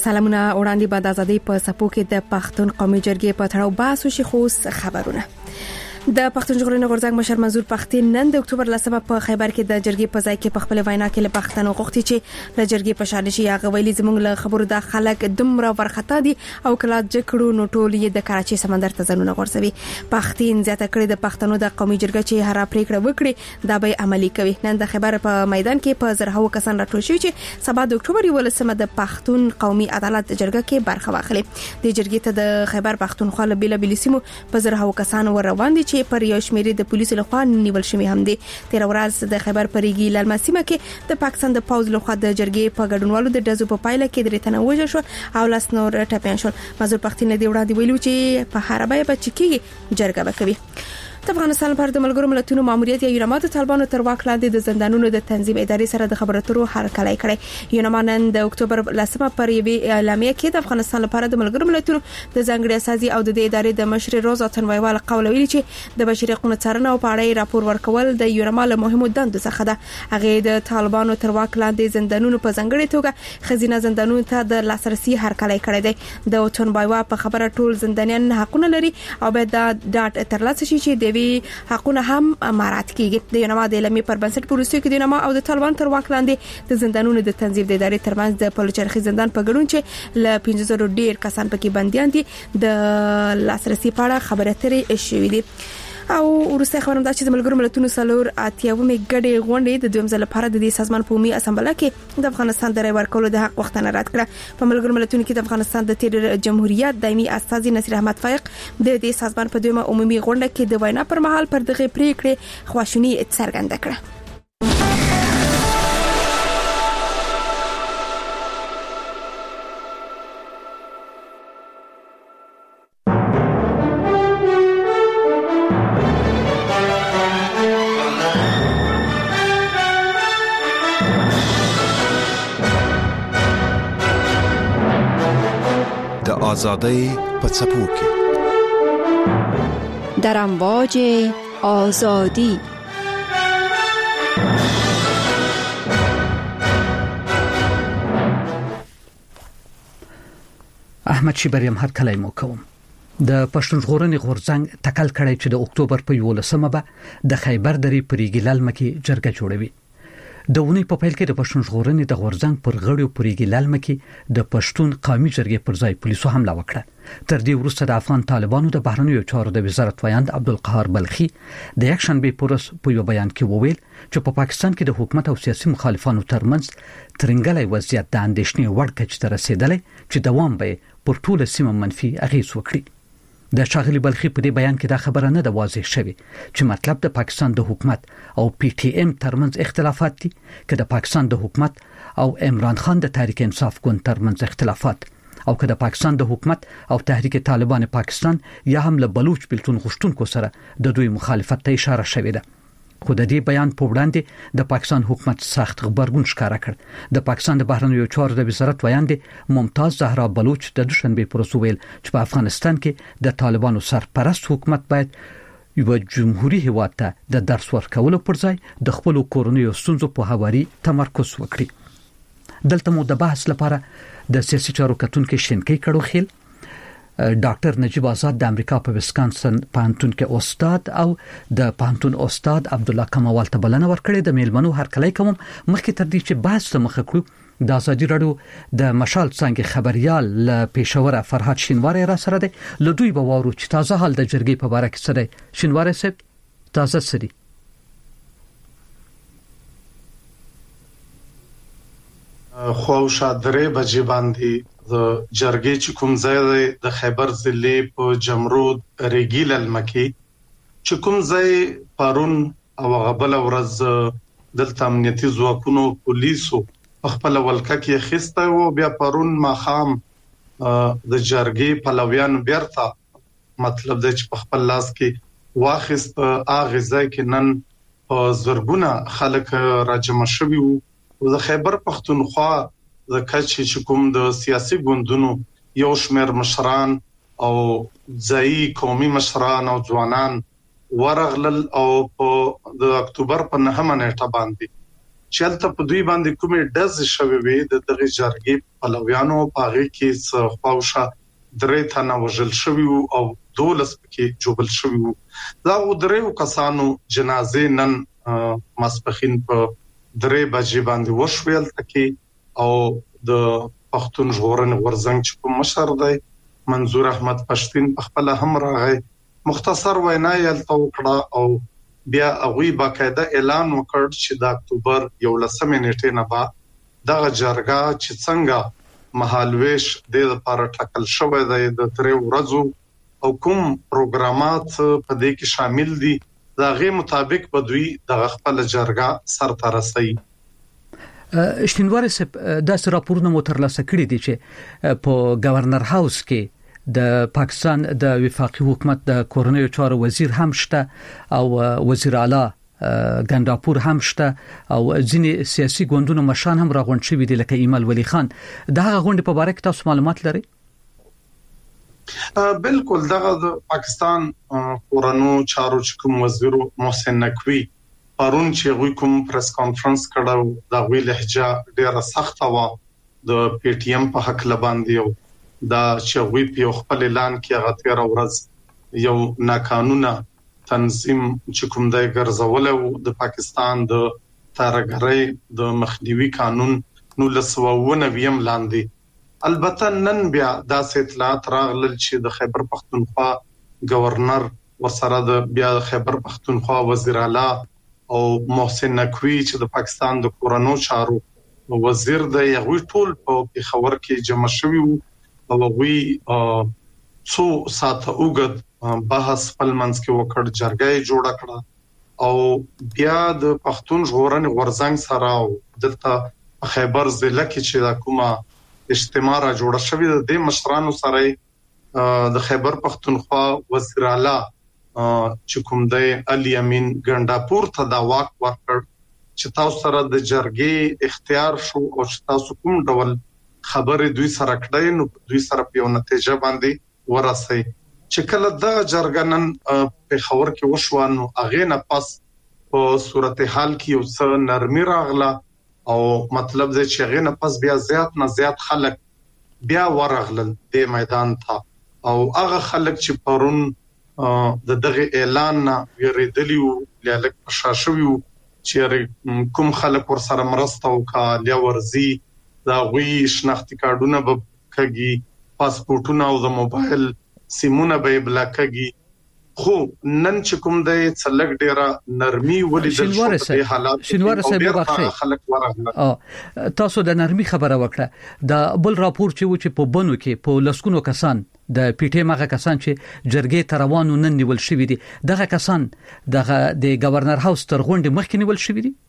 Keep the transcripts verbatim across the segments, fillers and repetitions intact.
سلامونه وړاندې بعد ازادي په سپو کې د پښتون قومي جرګې په تړاو بحث وشي خو خبرونه د پښتون ژغورنې غورځنګ مشر منظور پښتين نن د اکتوبر لسمه په خیبر کې د جرګې په ځای کې په خپل وینا کې له پښتنو غوښتي چې د جرګې په شان شي هغه ویلي زموږ له خبرو د خلک دمره ورختا دي او کله جکړو نو ټول یې د کراچي سمندر ته ځنونه غورځوي. پښتين زیاته کړې د پښتنو د قومي جرګې چې هر پریکړه وکړي دا به عملی کوي. نن د خیبر په میدان کې په زرهاو کسان راټول شوي چې سبا د اکتوبر ولسمه د پښتون قومي عدالت جرګه کې برخه واخلي. د جرګې ته د خیبر پښتونخوا له بیل بیل سیمو په زرهاو کسان ور روان دي چې پر یو شمېر د پولیسو لخوا نیول شوی هم دي. تیر ورځ د خیبر پریږي لالمسیمه کې د پاکستان د پوز لخوا د جرګې په ګډونوالو د دزو په پایله کې درې تنه وژل شو او لاس نور ټپيان شول. منظور پښتين دی وړاندې ویلو چې په حربای په چکی جرګه وکوي. د افغانستان لپاره د ملګرو ملتونو ماموریت یا یونما د طالبانو تر واک لاندې د زندانونو د تنظیم ادارې سره د خبرو اترو هرکلی کړی. یونما نن د اکتوبر لسمه پر یوې اعلامیه کې د افغانستان لپاره د ملګرو ملتونو د ځانګړي اساسي او د ادارې د مشر روزا تنویوال قول ویلي چې د بشري حقوقو څارنه او پاړې راپور ورکول د یونما له مهمو دندو څخه ده. هغه د طالبانو تر واک لاندې زندانونو په ځانګړي توګه خزینه زندانونو ته د لاسرسي هرکلی کړی دی. د تنویوا په خبره ټول زندانیان حقونه لري او باید دا ډاټ ترلاسه شي چې د وی حقونه هم مراعات کیږي. د یونما د اعلامیې پر بنسټ پولیسو کې د یونما او د طالبان تر واک لاندې د زندانونو د تنظیم د ادارې ترمنځ د پلچرخي زندان په ګډون چې ل پنځه زره ډیر کسان پکې بنديان دي د لاسرسي په اړه خبرې اترې شوې دي. او ورسته خبرم دا چې د ملګرو ملتونو سلور اتیاومې ګډې غونډې د دویم ځل لپاره د دې سازمان په عمومي اسامبله کې د افغانستان د رای ورکولو د حق وختونه رد کړه. په ملګرو ملتونو کې د افغانستان د تیر جمهوریت دایمي استازي نصیر احمد فائق د دې سازمان په دویمه عمومي غونډه کې د وینا پر مهال پر دغه پریکړې خواشینی څرګنده کړه. آزادی په څپو کې در امواج آزادی احمد شیبریم هر کله مو کوم. د پښتون ژغورنې غورځنګ تکل کړی چې د اکتوبر په یولسمه به د خیبر درې پریږي لالمکي جرګه جوړوي. د ونې په پیل کې د پښتون ژغورنې د غورځنګ پر غړیو پریږي لالمکي د پښتون قومي جرګې پر ځای پولیسو حمله وکړه. تر دې وروسته د افغان طالبانو د بهرنیو چارو د وزارت ویاند عبدالقهار بلخي د یک شنبه پورس په یو بیان کې وویل چې په پاکستان کې د حکومت او سیاسي مخالفانو ترمنځ ترنګلې وضعیت د اندېښنې وړ کچ ته رسیدلې چې دوام به پر ټوله سیمه منفي اغیز وکړي. د شاغلی بلخي په دې بیان کې دا خبره نه د واضح شوی چې مطلب د پاکستان د حکومت او پی ټی ایم ترمنځ اختلافات دي که د پاکستان د حکومت او عمران خان د تحریک انصاف ګوند ترمنځ اختلافات او که د پاکستان د حکومت او تحریک طالبان پاکستان یا هم له بلوچ بلتون غشتونکو سره د دوی مخالفت ته اشاره شوې ده. خو د دې بیان په وړاندې د پاکستان حکومت سخت خبرګون ښکاره کړ. د پاکستان د بهرنیو چارو د وزارت ویاند ممتاز زهرا بلوچ د دوشنبه پر ورځ ویل چې په افغانستان کې د طالبانو سرپرست حکومت باید یو جمهوریت هیواد ته د درس ورکولو پر ځای د خپل کورنیو ستونزو په هواري تمرکز وکړي. دلته مو د بحث لپاره د سیاسي چارو کتونکو شینکی کړو خیل ډاکټر نجیب آزاد د امریکا په ویسکانسن پوهنتون کې استاد او د پوهنتون استاد عبد الله کمال ته بلنه ورکړې. د میلمنو هرکلی کوم. مخکې تر دې چې بحث ته مخه کړو د ازادي راډیو د مشال څنګه خبريال له پېښور فرهاد شینواری را سره دی. له دوی به وارو چې تازه حال د جرګې په باره کې څه دی. شینواری صاحب تازه څه دي؟ خو شادرې بجې باندې د جرګې چې کوم ځای د خیبر ضلع په جمرود ریګی لالمکي چې کوم ځای پرون او غبل ورځ دلته امنیتي ځواکونو پولیسو په خپل ولکه کې خسته او بیا پرون ماخام د جرګې پلویان بیرته مطلب د چې په خپل لاس کې واخست اغه ځای کې نن په زرګونه خلک راجمع شوي وو د خیبر پښتونخوا د کچ چې کوم د سیاسي ګوندونو یو شمېر مشران او ځای قومي مشران او ځوانان ورغلل او په د اکتوبر په نهمه نیټه باندې چلته په دوی باندې کومې ډز شوي وي د دغه جرګې پلویانو پاغي کې څه خواوشه درې تنه وژل شوي او دولس کې جوبل شوي وو. دا درې کسانو جنازې نن ماسپخین په درې بجې باندې وشول تکي او د پښتون ژغورنې غورځنګ چې په مشر دی منظور احمد پښتين په خپل هم راغی مختصر وینا یې توکړه او بیا هغه باقاعده اعلان وکړ چې د اکتوبر یولسمې نیټې نه بعد دغه جرګه چې څنګه مهالويش د لپاره ټاکل شوی دی د درې ورځو او کوم پروګرامات په دې کې شامل دي دا غي مطابق به دوی د خپل جرګه سرته رسي. شینوار سپ د راپورونو مترلاسه کړی دي چې په گورنر هاوس کې د پاکستان د وفاقي حکومت د کورنیو چارو وزیر هم شته او وزیر اعلی ګنداپور هم شته او ځینې سیاسي ګوندونو مشان هم راغونډ شوي دي لکه ایمل ولی خان. دغه غونډې په اړه تاسو معلومات لرئ؟ بالکل دغه د پاکستان کورنیو چارو کوم وزیر محسن نقوی پرون چې غوي کوم پریس کانفرنس کړو دا وی لهجه ډیره سخته و د پی ټی ایم په حق لباندې دا چې وی په خپل اعلان کې هغه تیر ورځ یو ناقانونه تنظیم چې کوم د ګرځول د پاکستان د تارګری د مخنیوي قانون نو لسوونه ویم لاندې. البته نن بیا د اطلاعات راغلل چې د خیبر پختونخوا گورنر ورسره د بیا خیبر پختونخوا وزیر اعلی او محسن نقوی چې د پاکستان د کورنیو چارو وزیر د یوه ټول په خبر کې جمع شوی وو او وی څو ساعته وګد بحث پلمنس کې وکړ جرګه جوړه کړه او بیا د پښتون ژغورنې غورځنګ سره دلته خیبر ضلع کې چې دا کومه اجتماع را جوړه شوې د مشرانو سره د خیبر پښتونخوا وزیر اعلی چې کوم دی علي امین ګنداپور ته دا واک ورکړ چې تاسو سره د جرګې اختیار شو او چې تاسو کوم ډول خبرې دوی سره کړای نو دوی سره په نتیجه باندې ورسي چې کله د جرګنن په خبر کې وشوانو اغه نه پس په صورتحال کې یو څه نرمي راغله او مطلب دی چې اغه نه پس بیا زیات نه زیات خلک بیا ورغلل د میدان ته او هغه خلک چې پرون د دغه اعلان نه ویریدلیو لاله پښاشوي چې کوم خلک ور سره مرسته وکړه لیا ورزي دا وی شناختی کارتونه به کږي پاسپورتونه او د موبایل سیمونه به بلاکږي خو نن چې کوم د څلګ ډیره نرمي ولیدل شو په حالات شینوار صاحب واخی خلک ورغله تاسو د نرمي خبره وکړه دا بل راپور چې و چې په بنو کې په لسکونو کسان د پی ټی ایم هغه کسان چې جرګې تروانو نن نیول شوی دي دغه کسان دغه د گورنر هاوس تر غونډې مخکې نیول شوی دي.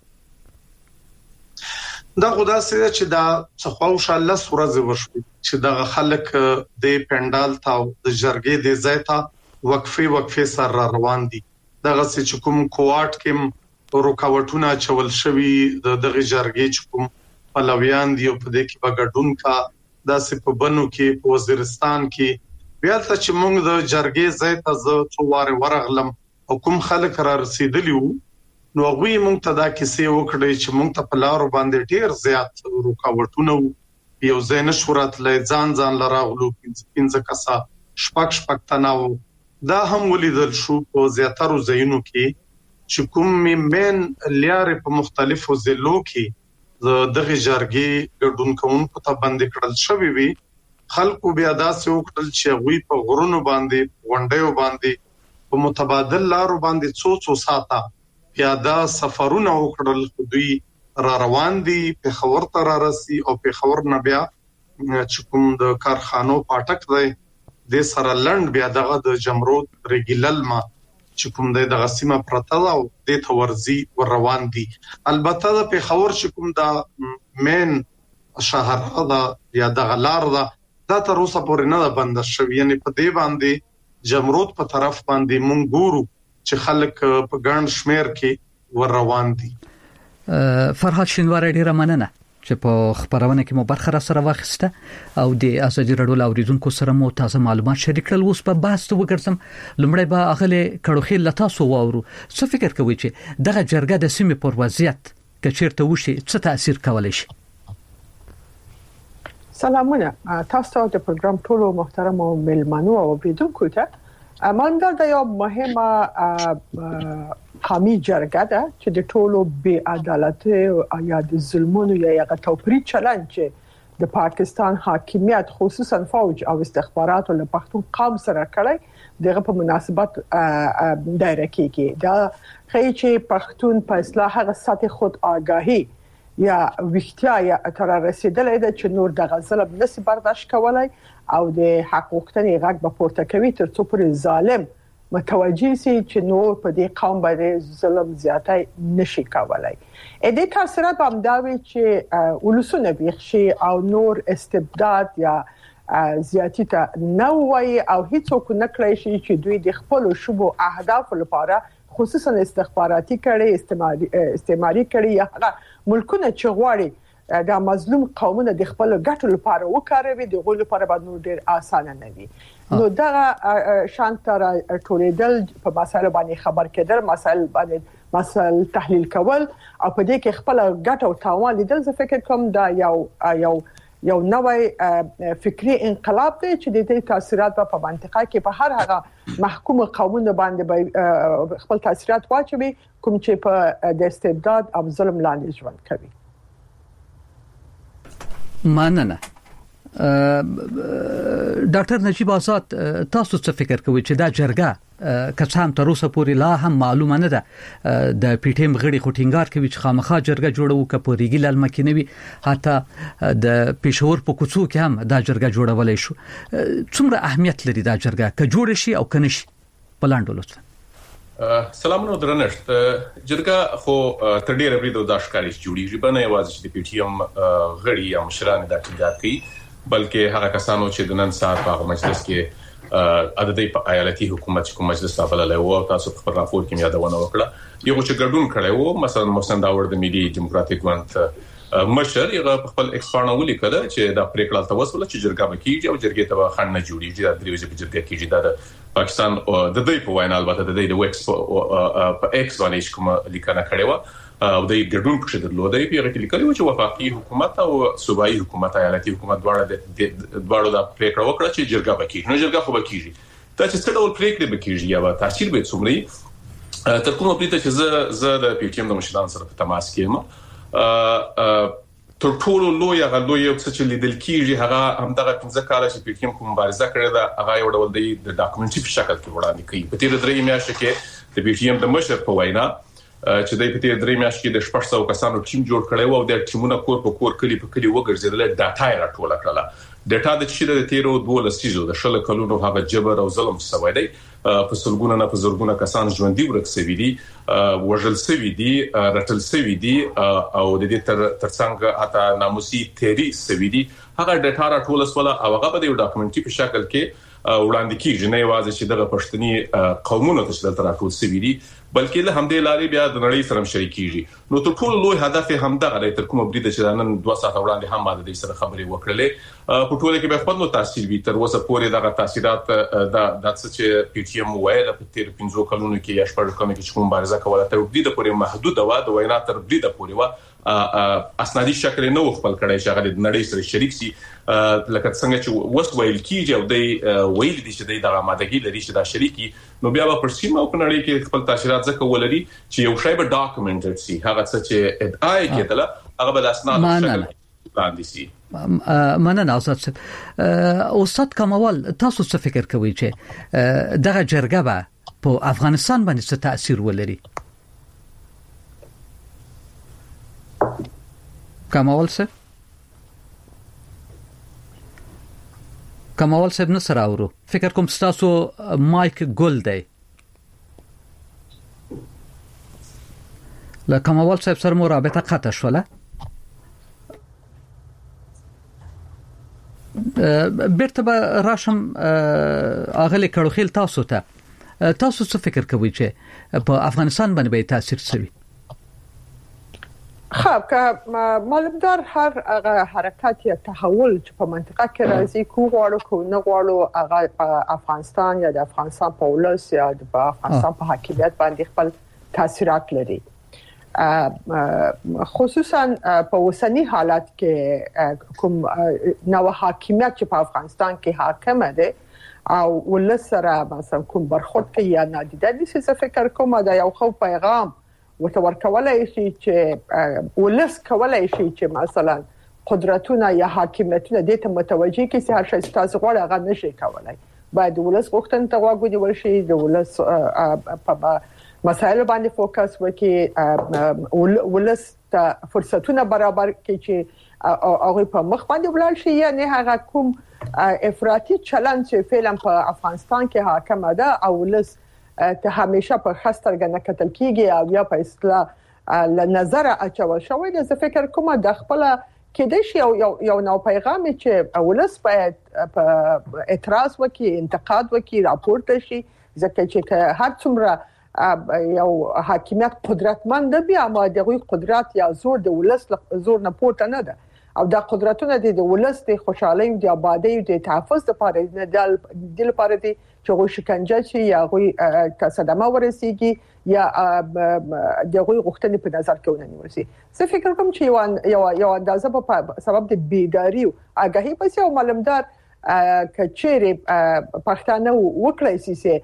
دا خدا سره چې دا څخه الله سورزه وشوي چې دا خلک د پندال تا د جرګې د زیتا وقفه وقفه سره روان دي دغه چې کوم کوارټ کې رکاوټونه چول شوی د دغه جرګې چې کوم پلویان دی په دې کې بغډون کا داسې په بنو کې په وزیرستان کې بیا ته چې موږ د جرګې زیتا ز څوار ورغلم او کوم خلک را رسیدلی وو نو غوی مونږ ته دا کیسه وکړي چې مونږ ته په لار باندې ډیر زیات رکاوټونه یو ځای نشورات لې ځان ځان لراغلو پنځه کسا شپک شپک تناو دا هم ولیدل شو په زیاترو ځایونو کې چې کوم مین لیارې په مختلفو ضلعو کې دغه جرګې ګډون کوونکو ته باندې کړل شوی وي خلکو بیا داسې وکړل چې غوی په غرونو باندې غونډیو باندې په متبادل لارو باندې څو څو ساعته پیاده سفرونه وکړل دوی را روان دي په خبر تر راسي او په خبر نه بیا چې کوم د کارخانو پټک دی د سره لند بیا دغه د جمرود ریګیلل ما چې کوم د غسیمه پرته او د تورزي ور روان دي. البته د په خبر چې کوم د مین شهر دا یا د غلار دا د تر اوسه پورې نه بند شوی یعنی په دې باندې جمرود په طرف باندې مونږ ګورو چې خلک په ګڼ شمیر کې ور روان دي. فرحات شینوار ډیره مننه چې په خبرونه کې مو برخه را سره واخیسته او د ازادي رادیو لاوریدونکو سره مو تازه معلومات شریک کړل. اوس په بحث وګرځم لمړی به اغله کړوخي لتا سو وورو څه فکر کوي چې دغه جرګه د سیمې پر وضعیت کچیرته وشي څه تاثیر کولای شي؟ سلامونه تاسو ته پروګرام ټولو محترم او ملمنو او اوریدونکو ته مانګه د یو مهمه قومي جرګه ده چې د ټولو بې عدالتۍ او یا د ظلمونو یا یو توپیري چلند د پاکستان حاکمیت خصوصا فوج او استخبارات له پښتون قوم سره کړی دغه په مناسبت دایره کېږي دا خی چې پښتون په اصلاح هغه سطح خود آگاهی یا وختیا یا تر رسیدلې ده چې نور د غزل نس برداشت کولای او د حقوقتنی غږ په پورته کوي تر څو پر ظالم متوجي سي چې نور په دې قوم باندې ظلم زیاتای نشي کولای اې د تاثیرات هم دا وی چې ولسونه بيخشي او نور استبداد یا زیاتی ته نو وای او هیڅوک نه کړی شي چې دوی د خپل شوبو اهداف لپاره خصوصا استخباراتي کړي استعماري استعماري کړي یا ملکونه چې غواړي دا مظلوم قومونه د خپل ګټو لپاره وکاروي د غوړو لپاره باندې ډېر اسانه نه وي نو دا شانتر ټولیدل په مسایل باندې خبر کېدل مسایل باندې مسایل تحلیل کول او په دې کې خپل ګټو تاوان لیدل زه فکر کوم دا یو یو یو نوې فکری انقلاب دی چې د دې تاثیرات په منطقه کې په هر هغه محکوم قومونه باندې خپل تاثیرات واچوي کوم چې په د استبداد او ظلم لاندې ژوند کوي. مننه. ډاکټر نجیب آزاد تاسو څه فکر کوئ چې دا جرګه که څه هم تر اوسه پورې لا هم معلومه نه ده د پی ټی ایم غړي خټینګار کوي چې خامخا جرګه جوړو که په ریګي لال مکینوي حتی د پېښور په کوڅو کې هم دا جرګه جوړولای شو څومره اهمیت لري دا جرګه که جوړ شي او کنه شي پلاندو لطفا. سلامونه درنښت جرګه خو تر ډیره بریدو د اشکاري جوړیږي بنه یوازې د پی ټی ایم غړي یا مشران د ټینګار کوي بلکې هغه کسانو چې د نن سهار په مجلس کې عددي په ایالتي حکومت کوم مجلس راغلی و تاسو په راپور کې یادونه وکړه یو چې ګډون کړی و مثلا محسن داور د ملي ډیموکراتیک ګوند مشر یو په خپل ایکسپارنه ولیکل چې دا پریکړه توسل چې جرګه وکړي او جرګې ته خند نه جوړیږي د دریوځي په جرګه کې د پاکستان د دوی په وینا البته د دوی د ویکس په ایکس باندې کوم لیکنه کړې و او د ګډون په شدت لودې پیغه کې لیکلي و چې وفاقي حکومت او صوبایي حکومت ایالتي حکومت دواړه د دواړو د پریکړه وکړه چې جرګه وکړي نو جرګه خو وکړي دا چې څه ډول پریکړه وکړي یا تاثیر به څومره تر کومه پریته چې زه زه د پی ټی ایم د مشرانو سره په تماس کې یم تر ټولو لوی هغه لوی څه چې لیدل کیږي هغه همدغه پنځه کاله چې پی ټی ایم کوم مبارزه کړې ده هغه یو ډول دی د ډاکومنټري په شکل کې وړاندې کوي په تیر درې میاشتو کې د پی ټی ایم د مشر په وینا چې د پی ټی ایم درې میاشتې کې د شپږ سوه کسانو ټیم جوړ کړی و او د ټیمونو کور په کور کلی په کلی وګرځیدل ډاټا یې راټوله کړله ډاټا د چې د تیرو دوه لسیزو د شل کلونو هغه جبر او ظلم سوي دی په سلګونه نه په زورګونه کسان ژوندۍ ورک سوي دي وژل سوي دي رټل سوي دي او د دې تر ترڅنګ اته ناموسي تیری سوي دي هغه ډاټا راټوله سواله او هغه په یو ډاکومنټري په شکل کې وړاندې کیږي نه یوازې چې دغه پښتني قومونو ته چې دلته راټول سوي دي بلکې له همدې لارې بیا د نړۍ سره شریکيږي نو ټول ټول لوی هدف هم دغه دی تر کومه بریده چې نن دوه ساعت وړاندې هم ما د دې سره خبرې وکړلې په ټوله کې به خپل نو تاثیر وي تر اوسه پورې دغه تاثیرات د د څه چې پی ټی ایم وایي په تیر پنځو کلونو کې یا شپږ کلونو کې کوم مبارزه کوله تر بریده پورې محدود و د وینا تر بریده پورې و اسنادي شکل نه خپل کړی چې هغه د نړۍ سره شریک شي لکه څنګه چې وس ویل کیږي او د ویل دي چې د آمادګي لري چې دا شریکي نو بیا په پرسیمه او نړۍ کې خپل تاثیرات ځکه ولري چې یو شی به ډاکومنټډ شي هغه څه چې ادعا کېدل هغه به اسناد شکل وړاندې شي. مننه استاد استاد کمال تاسو څه فکر کوئ چې دغه جرګه به په افغانستان باندې څه تاثیر ولري؟ کمال صاحب کمال صاحب نه سره اورو فکر کوم تاسو مایک ګل دی له کمال صاحب سره مو رابطه قطع شوله بیرته به راشم اغلی کړوخیل تاسو ته تاسو څه فکر کوئ چې په افغانستان باندې به تاثیر څه خب که معلومدار هر حرکت یا تحول چې په منطقه کې راځي کو غواړو کو نه غواړو هغه په افغانستان یا د افغانستان په ولس یا د افغانستان په حاکمیت باندې خپل تاثیرات لري خصوصا په وسنی حالات کې کوم نو حاکمیت چې په افغانستان کې حاکم دی او ولسره مثلا کوم برخورد کوي یا نادیده دي څه فکر کوم دا یو خو پیغام وتور کولای شي چې ولس کولای شي چې مثلا قدرتونه یا حاکمیتونه د ته متوجي کې چې هر شي تاسو غواړئ هغه نشي کولای باید ولس غوښتنه ته واګو دی ورشي د ولس په مسایل باندې فوکس وکړي ولس ته فرصتونه برابر کړي چې هغه په مخ باندې ولاړ شي یا نه هغه کوم افراطي چلند چې فعلا په افغانستان کې حاکم ده او ولس ته همیشه په خستر غنه کتل کیږي او یا په اصطلاح ل نظر اچول شوی د فکر کوم د خپل کې د شی یو یو نو پیغام چې ولس باید په اعتراض وکړي انتقاد وکړي راپورته شي ځکه چې هر څومره یو حاکمیت قدرتمند دی اما دغه قدرت یا زور د ولس زور نه پورته نه ده او دا قدرتونه د ولس د خوشحالي او د آبادی او د تحفظ لپاره نه د د لپاره دي چې غو شکنجه شي یا غو صدمه ورسیږي یا دغه غوښتنې په نظر کې ونیول شي زه فکر کوم چې یو یو اندازه په سبب د بیداری او آگاهی پس یو معلومدار کچېره پښتانه وکړای شي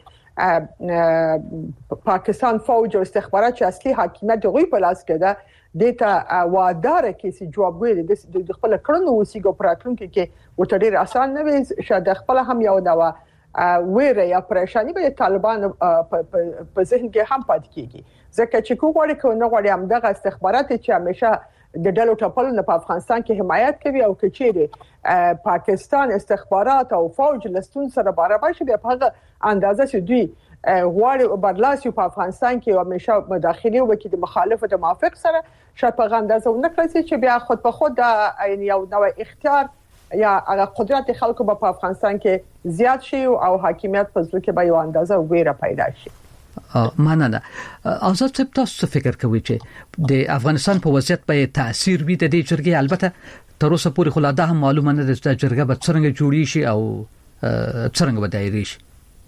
پاکستان فوج او استخبارات چې اصلي حاکمیت دغه په لاس کې ده دته وادار کې چې جواب ویل د خپل کړنو وسیګو پراتونکو کې وټډیر آسان نه وي شاید خپل هم یو دا ویره یا پریشانی به طالبان په ذهن کې هم پات کیږي ځکه چې کوم وړي کو نه وړي هم دغه استخبارات چې همیشه د ډلو ټاپلو نه په افغانستان کې حمایت کوي او کچېره پاکستان استخبارات او فوج لستون سره برابر شي په هغه اندازه چې دوی غواړي بدلاسي په افغانستان کې همیشه مداخله وکړي د مخالف او موافق سره شاید په اندازه نه کړی چې بیا خود په خود یعنی یو نوې اختیار یا هغه قدرت خلکو په افغانستان کې زیات شي او حاکمیت په ځل کې به یو اندازه ویره پیدا شي مننه آزاد صاحب تاسو فکر کوئ چې د افغانستان په وضعیت به تاثیر وي د دې جرګې البته تر اوسه پورې خو لا ده معلومه نه ده چې جرګه به څنګه جوړی شي او څنګه به دایري شي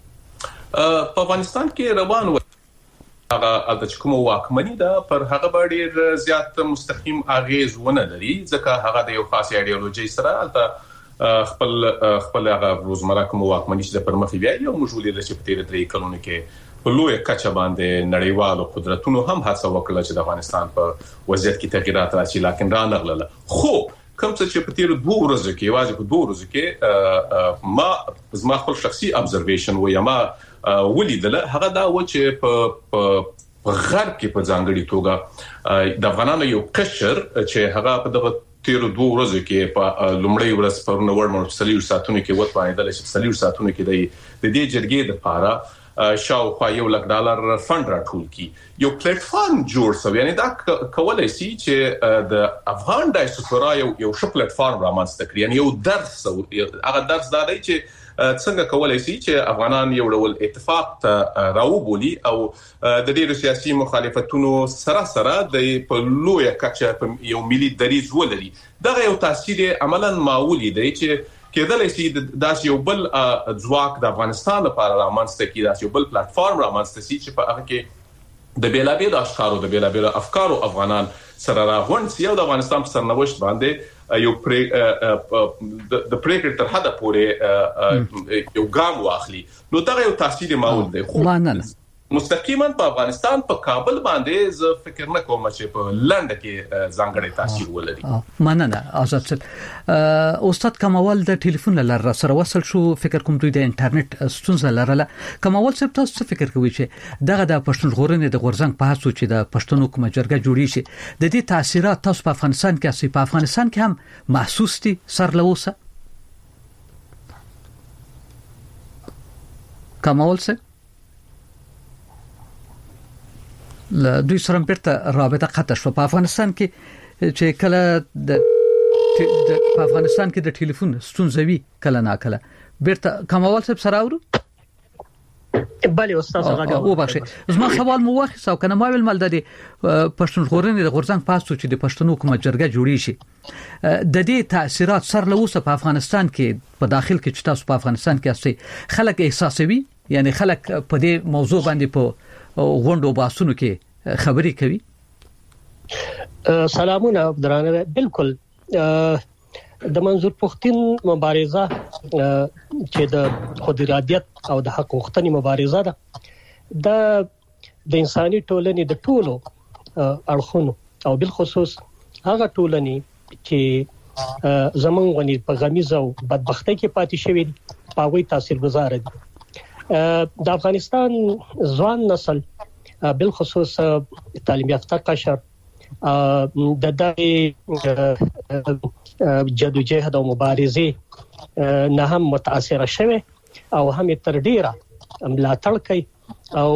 په افغانستان کې روان و هغه د کوم واکمنۍ ده پر هغه باندې زیات مستقیم اغیز ونه لري ځکه هغه د یو خاص ایډیالوژي سره البته خپل خپل هغه روزمره کوم واکمنۍ چې پر مخ بیا یو مجبوري ده چې په تیر درې کلونو کې په لوی کچه باندې نړیوالو قدرتونو هم هڅه وکړه چې د افغانستان په وضعیت کې تغیرات راشي لکه را نغله خو کوم څه چې په تیر دوه ورځو کې واځي په دوه ورځو کې ما زما خپل شخصي ابزرویشن و یا ما ولیدله هغه دا و چې په غرب کې په ځانګړي توګه د افغانانو یو قشر چې هغه په دغه تیر دوه ورځو کې په لومړی ورځ پر نوور مرسلیو ساتونو کې وته باندې د سلیو ساتونو کې د دې جرګې د پاره شاوخوا یو لک ډالر فند راټول کی یو پلیټ فارم جوړ شو یعنی دا کولای شي چې د افغان ډایسپورا یو یو ش پلیټ فارم رامنځته کړي یعنی یو درس هغه درس دا دی چې څنګه کولای شي چې افغانان یو ډول اتفاق ته راوبولي او د دې سیاسي مخالفتونو سره سره د په لوی کچه یو ملي دریځ ولري دا یو تاثیر عملاً معمولی دی چې کېدل شي داس یو بل ځواک د افغانستان لپاره رامنځته کړي داس یو بل پلیټ فارم رامنځته شي چې په هغه کې د بیلابیل اشکارو د بیلابیل افکارو افغانان سره راغونډ سي او د افغانستان په سرنوشت باندې یو پری د پریکړې تر حده پورې یو ګام واخلي نو دا یو تاثیر معمول دی خو مستقیما په افغانستان په کابل باندې ز فکر نه کوم چې په لنډ کې ځانګړی تاثیر ولري مننه آزاد صاحب استاد کمال د ټلیفون لاره سره وصل شو فکر کوم دوی د انټرنیټ ستونزه لرله کمال صاحب تاسو فکر کوئ چې دغه د پښتون ژغورنې د غورځنګ په هڅو چې د پښتون حکومت جرګه جوړی شي د دې تاثیرات تاسو په افغانستان کې اسی په افغانستان کې هم محسوس دي سر لوسه کمال صاحب ل دوی سره بیرته رابطه قطع شو په افغانستان کې چې کله د په افغانستان کې د ټلیفون ستونزوي کله نا کله بیرته کمال صاحب سره اورو بله استاد هغه او بخښه زما سوال مو واخیست او کنه ما ویل مل د پښتون ژغورنې د غورځنګ پاسو چې د پښتون حکومت جرګه جوړی شي د دې تاثیرات سر لوسه په افغانستان کې په داخل کې چې تاسو په افغانستان کې اصلي خلک احساسوي یعنی خلک په دې موضوع باندې په غونډو باسونو کې خبري کوي سلامونه درانه بالکل د منظور پښتين مبارزه چې د خود ارادیت او د حق غوښتنې مبارزه ده د د انساني ټولنې د ټولو اړخونو او بل خصوص هغه ټولنې چې زمونږ غني په غمیزه او بدبختی کې پاتې شوی دي په وی تاثیرګذار دي د افغانستان ځوان نسل بل خصوص تعلیم یافته قشر د دغه جدوجہد او مبارزه نه هم متاثر شوه او هم تر ډیره ملاتړ کوي او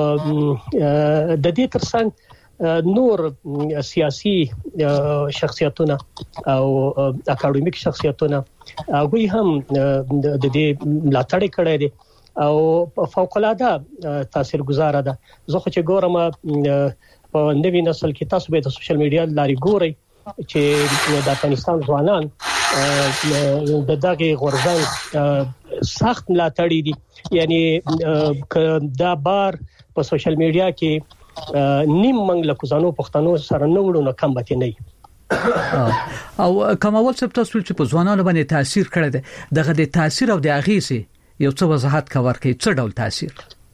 د دې ترڅنګ نور سیاسي شخصیتونه او اکاډمیک شخصیتونه هغه هم د دې ملاتړ کړی دي او فوق العاده تاثیرګذار ده زه خو چې ګورم په نوې نسل کې تاسو به د سوشل میډیا لاري ګورئ چې د افغانستان ځوانان د دغه غورځنګ سخت ملاتړي دي یعنی دا بار په سوشل میډیا کې نیم منګ له کوزانو پښتنو سره نه وړو کم بته نه او کومول څه تاسو چې په ځوانانو باندې تاثیر کړی دی دغه د تاثیر او د اغیزه یو څه وضاحت کور کوي څه ډول تاثیر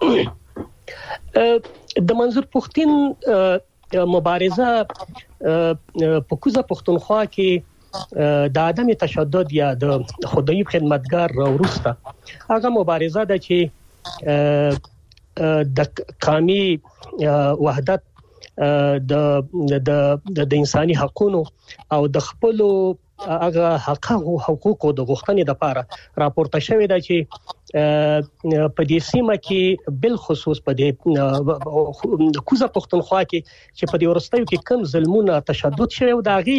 د منظور پښتين مبارزه په کوزه پښتونخوا کې د عدم تشدد یا د خدای خدمتګار وروسته هغه مبارزه ده چې د قومي وحدت د د د انساني حقوقو او د خپل هغه حقوقو حقوقو د غوښتنې لپاره راپورته شوې ده چې په دې سیمه کې بل خصوص په دې کوزه پښتونخوا کې چې په دې ورستیو کې کم ظلمونه تشدد شوی او داغي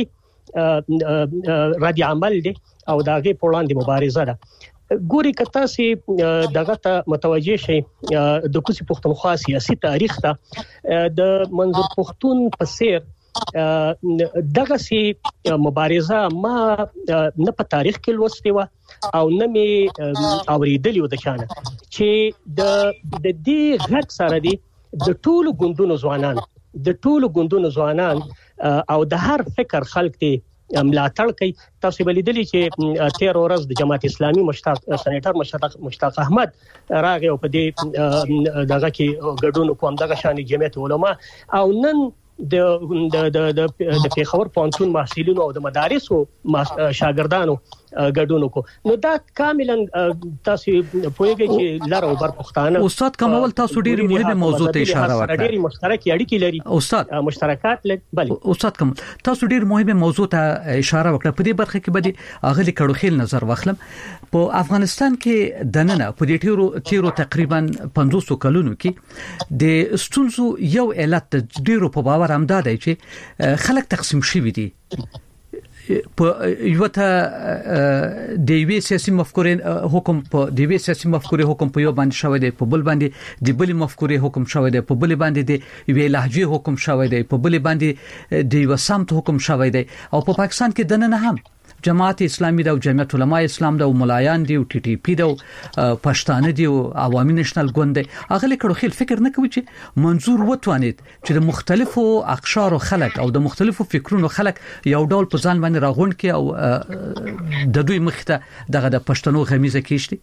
ردی عمل دي او داغي په وړاندې مبارزه ده ګوري کته سي دغه ته متوجه شي د کوزه پښتونخوا سیاسي تاریخ ته د منظور پښتون په سیر دغه سي مبارزه ما نه په تاریخ کې لوستي و او نه می اوریدلی و د شانه چې د د دې غږ سره دي د ټولو ګوندونو ځوانان د ټولو ګوندونو ځوانان او د هر فکر خلک دي ملاتړ کوي تاسو بلیدلی چې تیر ورځ د جماعت اسلامي مشتاق سېنیټر مشتاق مشتاق احمد راغی او په دې دغه کې ګډون کوم دغه شان جمعیت علما او نن د د د د پیښور پونتون محصلینو او د مدارسو شاګردانو ګډون کو نو دا کاملا تاسو پوهیږئ چې لار او بر پښتانه استاد کومول تاسو ډېری مهمه موضوع ته اشاره وکړه ډېری مشترک اړیکې لري استاد مشترکات لري بله استاد کوم تاسو ډېر مهمه موضوع ته اشاره وکړه په دې برخه کې به اغلی کړو خیل نظر واخلم په افغانستان کې دننه په دې ټیرو تیرو تقریبا پنځوس کلونو کې د ستونزو یو علت ډیرو په باور امداد دی چې خلک تقسیم شوي دي په یو ته د وی سیاسي مفکورې حکم په د وی سیاسي مفکورې حکم په یو باندې شوی دی په بل باندې د بل مفکورې حکم شوی دی په بل باندې د وی لهجه حکم شوی دی په بل باندې د یو سمت حکم شوی دی او په پاکستان کې دننه هم جماعت اسلامي او جمعیت علماء اسلام او ملایان دي او ټي ټي پی دو پښتانه دي او عوامي نېشنل ګوند اغلی کړو خل فکر نه کوي چې منظور وتوانید چې د مختلفو اقشار او خلک او د مختلفو فکرونو خلک یو ډول په ځان باندې راغونډ کې او د دوی مخته دغه د پښتنو غمیزه کیشتي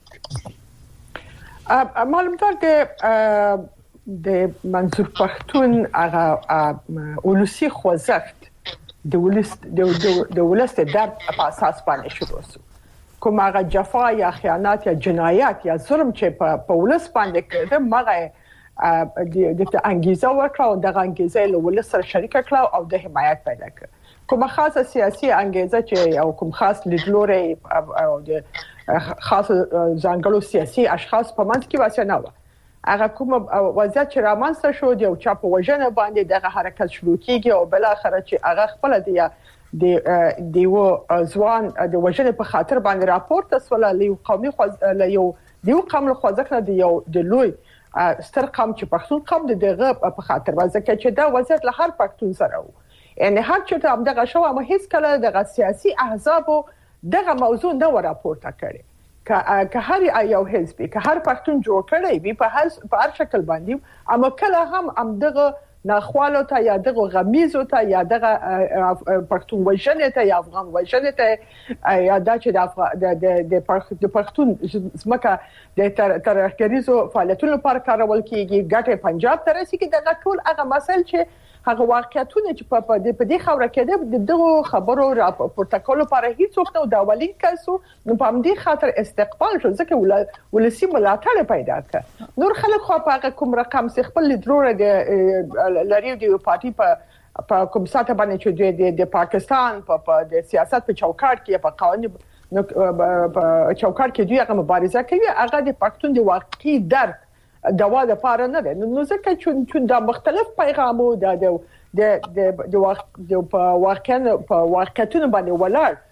معلومات د منظور پښتون هغه ولسی خوځښت د ولست د ولست درد په اساس باندې شروع شو کوم هغه جفا یا خیانت یا جنایت یا ظلم چې په ولست باندې کړه مغه د انګیزه ورکړه او د انګیزه له ولست سره شریک کړه او د حمایت پیدا کړ کوم خاصه سیاسي انګیزه چې او کوم خاص لیدلوري او د خاص ځانګړو سیاسي اشخاص په منځ کې واسه نه و هغه کوم وضعیت چې رامنځته شو د یو چا په وژنه باندې دغه حرکت شروع کیږي او بل اخر چې هغه خپل دی د دیو ځوان د وژنې په خاطر باندې راپورټ وسول له قومي له یو دیو قوم له خوځښت نه دی یو د لوی ستر قوم چې پښتون قوم دغه په خاطر وځکه چې دا وضعیت له هر پښتون سره و یعنی هر چې هم دغه شو هم هیڅ کله دغه سیاسي احزاب دغه موضوع نه راپورټه کړي که هر یو حزب که هر پښتون جوړ کړي وي په هر په هر شکل باندې اما کله هم هم دغه ناخوالو ته یا دغه غمیزو ته یا دغه پښتون وژنې ته یا افغان وژنې ته یا دا چې د د د پښتون زمکه د ترهګریزو فعالیتونو لپاره کارول کیږي ګټه پنجاب ته رسیدي دغه ټول هغه مسل چې هغه واقعیتونه چې په دې خبره کې د دغه خبرو راپورته کولو لپاره هیڅ نو د اولین کسو نو په همدې خاطر استقبال شو ځکه ولسی ملاتړ پیدا کړ نور خلک خو په هغه کوم رقم سي خپل ضرورت د لري د پارټي په په کوم ساته باندې چې د پاکستان په د سیاست په چوکاټ کې په قوانینو په چوکاټ کې دوی هغه مبارزه کوي هغه د پښتون د واقعي درک دوا د پاره نه ده نو ځکه چې چې دا مختلف پیغامو د د د د واقعا په واقعیتونو باندې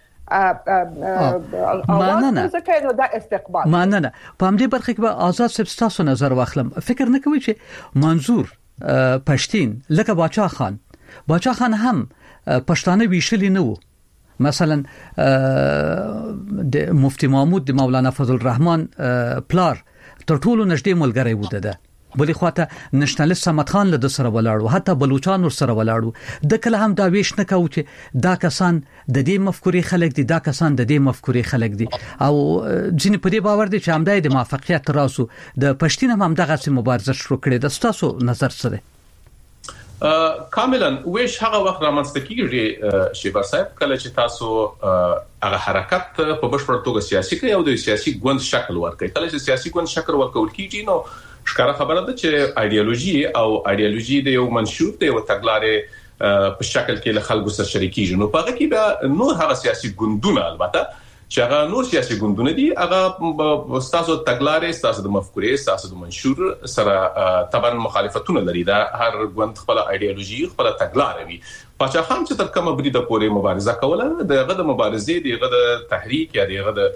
ولاړ ماننه ځکه نو دا استقبال ماننه په همدې برخه کې به آزاد صاحب تاسو نظر واخلم فکر نه کوي چې منظور پښتين لکه باچا خان باچا خان هم پښتانه ویشلی نه وو مثلا د مفتی محمود د مولانا فضل الرحمن پلار تر ټولو نږدې ملګری و ده بلې خواته نېشنلیست سمت خان له سره ولاړو حتی بلوچستان ور سره ولاړو د کله هم دا ویش نه کاوه چې دا کسان د دې مفکورې خلک دي دا کسان د دې مفکورې خلک دي او ځینې په دې باور دي چې همدای د موافقت راسو د پښتين هم دغه سم مبارزه شروع کړي د تاسو نظر سره کاملا ویش هغه وخت رامنځته کیږي شیبر صاحب کله چې تاسو هغه حرکت په بشپړ توګه سیاسي کوي او د سیاسي ګوند شکل ورکړي کله چې سیاسي ګوند شکل ورکول کیږي نو ښکاره خبره ده چې ایدئولوژي او ایدئولوژي د یو منشور دی او تګلارې په شکل کې له خلکو سره شریکیږي نو په هغه کې به نور هغه سیاسي ګوندونه البته چې هغه نور سیاسي ګوندونه دي هغه ستاسو تګلارې ستاسو د مفکورې ستاسو د منشور سره طبعا مخالفتونه لري دا هر ګوند خپل ایدئولوژي خپل تګلارې وي پاچا خان چې تر کومه بریده پورې مبارزه کوله دغه د مبارزې دغه د تحریک یا دغه د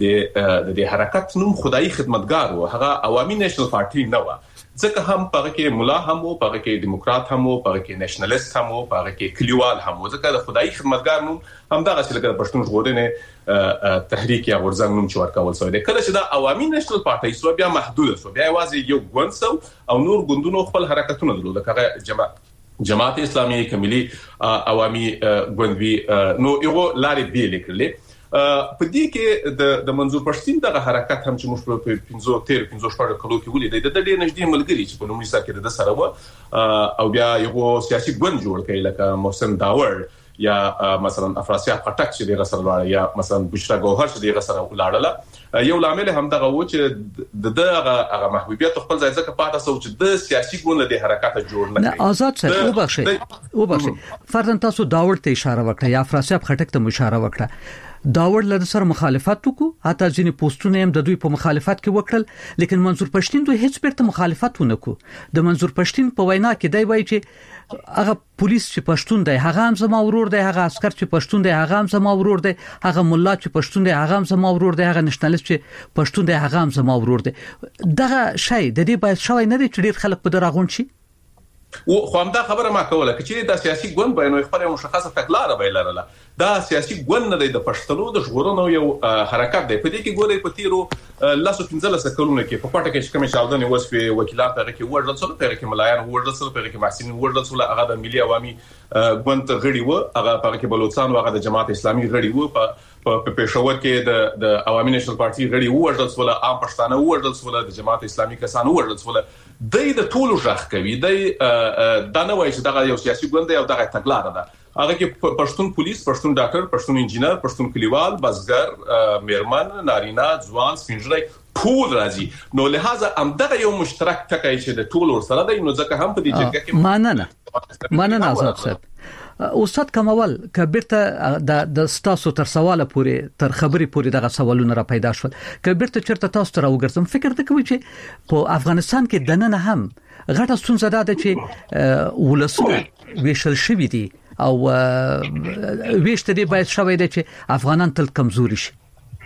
د د حرکت نوم خدای خدمتګار و هغه عوامي نېشنل پارټي نه و ځکه هم په کې مولا هم او په کې دیموکرات هم او په کې نېشنلیست هم او په کې کلیوال هم ځکه د خدای خدمتګار نوم هم دغه چې لکه پښتون ژغورنې تحریک یا ورځنګ نوم چې ورکول شوی دی کله چې د عوامي نېشنل پارټي سو بیا محدود شو بیا یوازې یو ګوند سو او نور ګوندونو خپل حرکتونه درلود هغه جماعت جماعت اسلامي کملی عوامي ګوندوي نو یو لارې دی لیکلې په دې کې د د منظور پښتين دغه حرکت هم چې موږ په پنځو تیر پنځو شپږ کلو کې ولیدل د ډېر نږدې ملګری چې په لومړي سر کې د سره و او بیا یو سیاسي ګوند جوړ کړي لکه محسن داور یا مثلا افراسیاب خټک چې دغه سره لاړ یا مثلا بشرا ګوهر چې دغه سره ولاړله یو لامل هم دغه و چې د دغه هغه محبوبیت خپل ځای ځکه پاتې سو چې د سیاسي ګوند د حرکت جوړ نه کړي آزاد صاحب وبخښي وبخښي فرضاً تاسو داور ته اشاره وکړه یا افراسیاب خټک ته اشاره وکړه داور له سره مخالفت وکړو حتی ځینې پوسټونه هم د دوی په مخالفت کې وکړل لیکن منظور پښتين دوی هیڅ بیرته مخالفت ونکړو د منظور پښتين په وینا کې دی وایي چې هغه پولیس چې پښتون دی هغه هم زما ورور دی هغه عسكر چې پښتون دی هغه هم زما ورور دی هغه مولا چې پښتون دی هغه هم زما ورور دی هغه نېشنلیست چې پښتون دی هغه هم زما ورور دی دغه شی د دې باید شوی نه دی چې ډیر خلک په دراغون شي او خو هم دا خبره ما کوله چې دا سیاسي ګوند به نو خپل مشخصه تګلارې به لرله دا سیاسي ګوند نه دی د پښتنو د ژغورنې یو حرکت دی په دې کې ګوري په تیرو لاسو پنځلس کلونو کې په پټه کې کومه چاودنې وسوي وکیلان په کې ورډل سره په کې ملایان ورډل سره په کې محسن ورډل سره هغه د ملي عوامي ګوند غړي و هغه په کې بلوچستان هغه د جماعت اسلامي غړي و په په پېښور کې د د عوامي نېشنل پارټي غړي ورډل سره عام پښتانه ورډل سره د جماعت اسلامي کسانو ورډل سره د ټولو ځخ کوي د دا نه وایي چې دا یو سیاسي ګوند دی او دغه تګلارې ده هغه کې پښتون پولیس پښتون ډاکټر پښتون انجینر پښتون کلیوال بزګر میرمن نارینه ځوان سپینږیری ټول راځي نو لہذا هم دغه یو مشترک ټکی چې د ټولو سره دی نو ځکه هم په دې جګه کې ماننه ماننه آزاد صاحب استاد کمال کبرته د د ستاسو تر سواله پوری تر خبري پوری دغه سوالونه را پیدا شول کبرته چرته تاسو تر وګرځم فکر ته کوي چې په افغانستان کې دننه هم غټه ستونزه ده چې ولسونه ویشل شوی دي او ویشت دي باید شوی دی چې افغانان تل کمزوري شي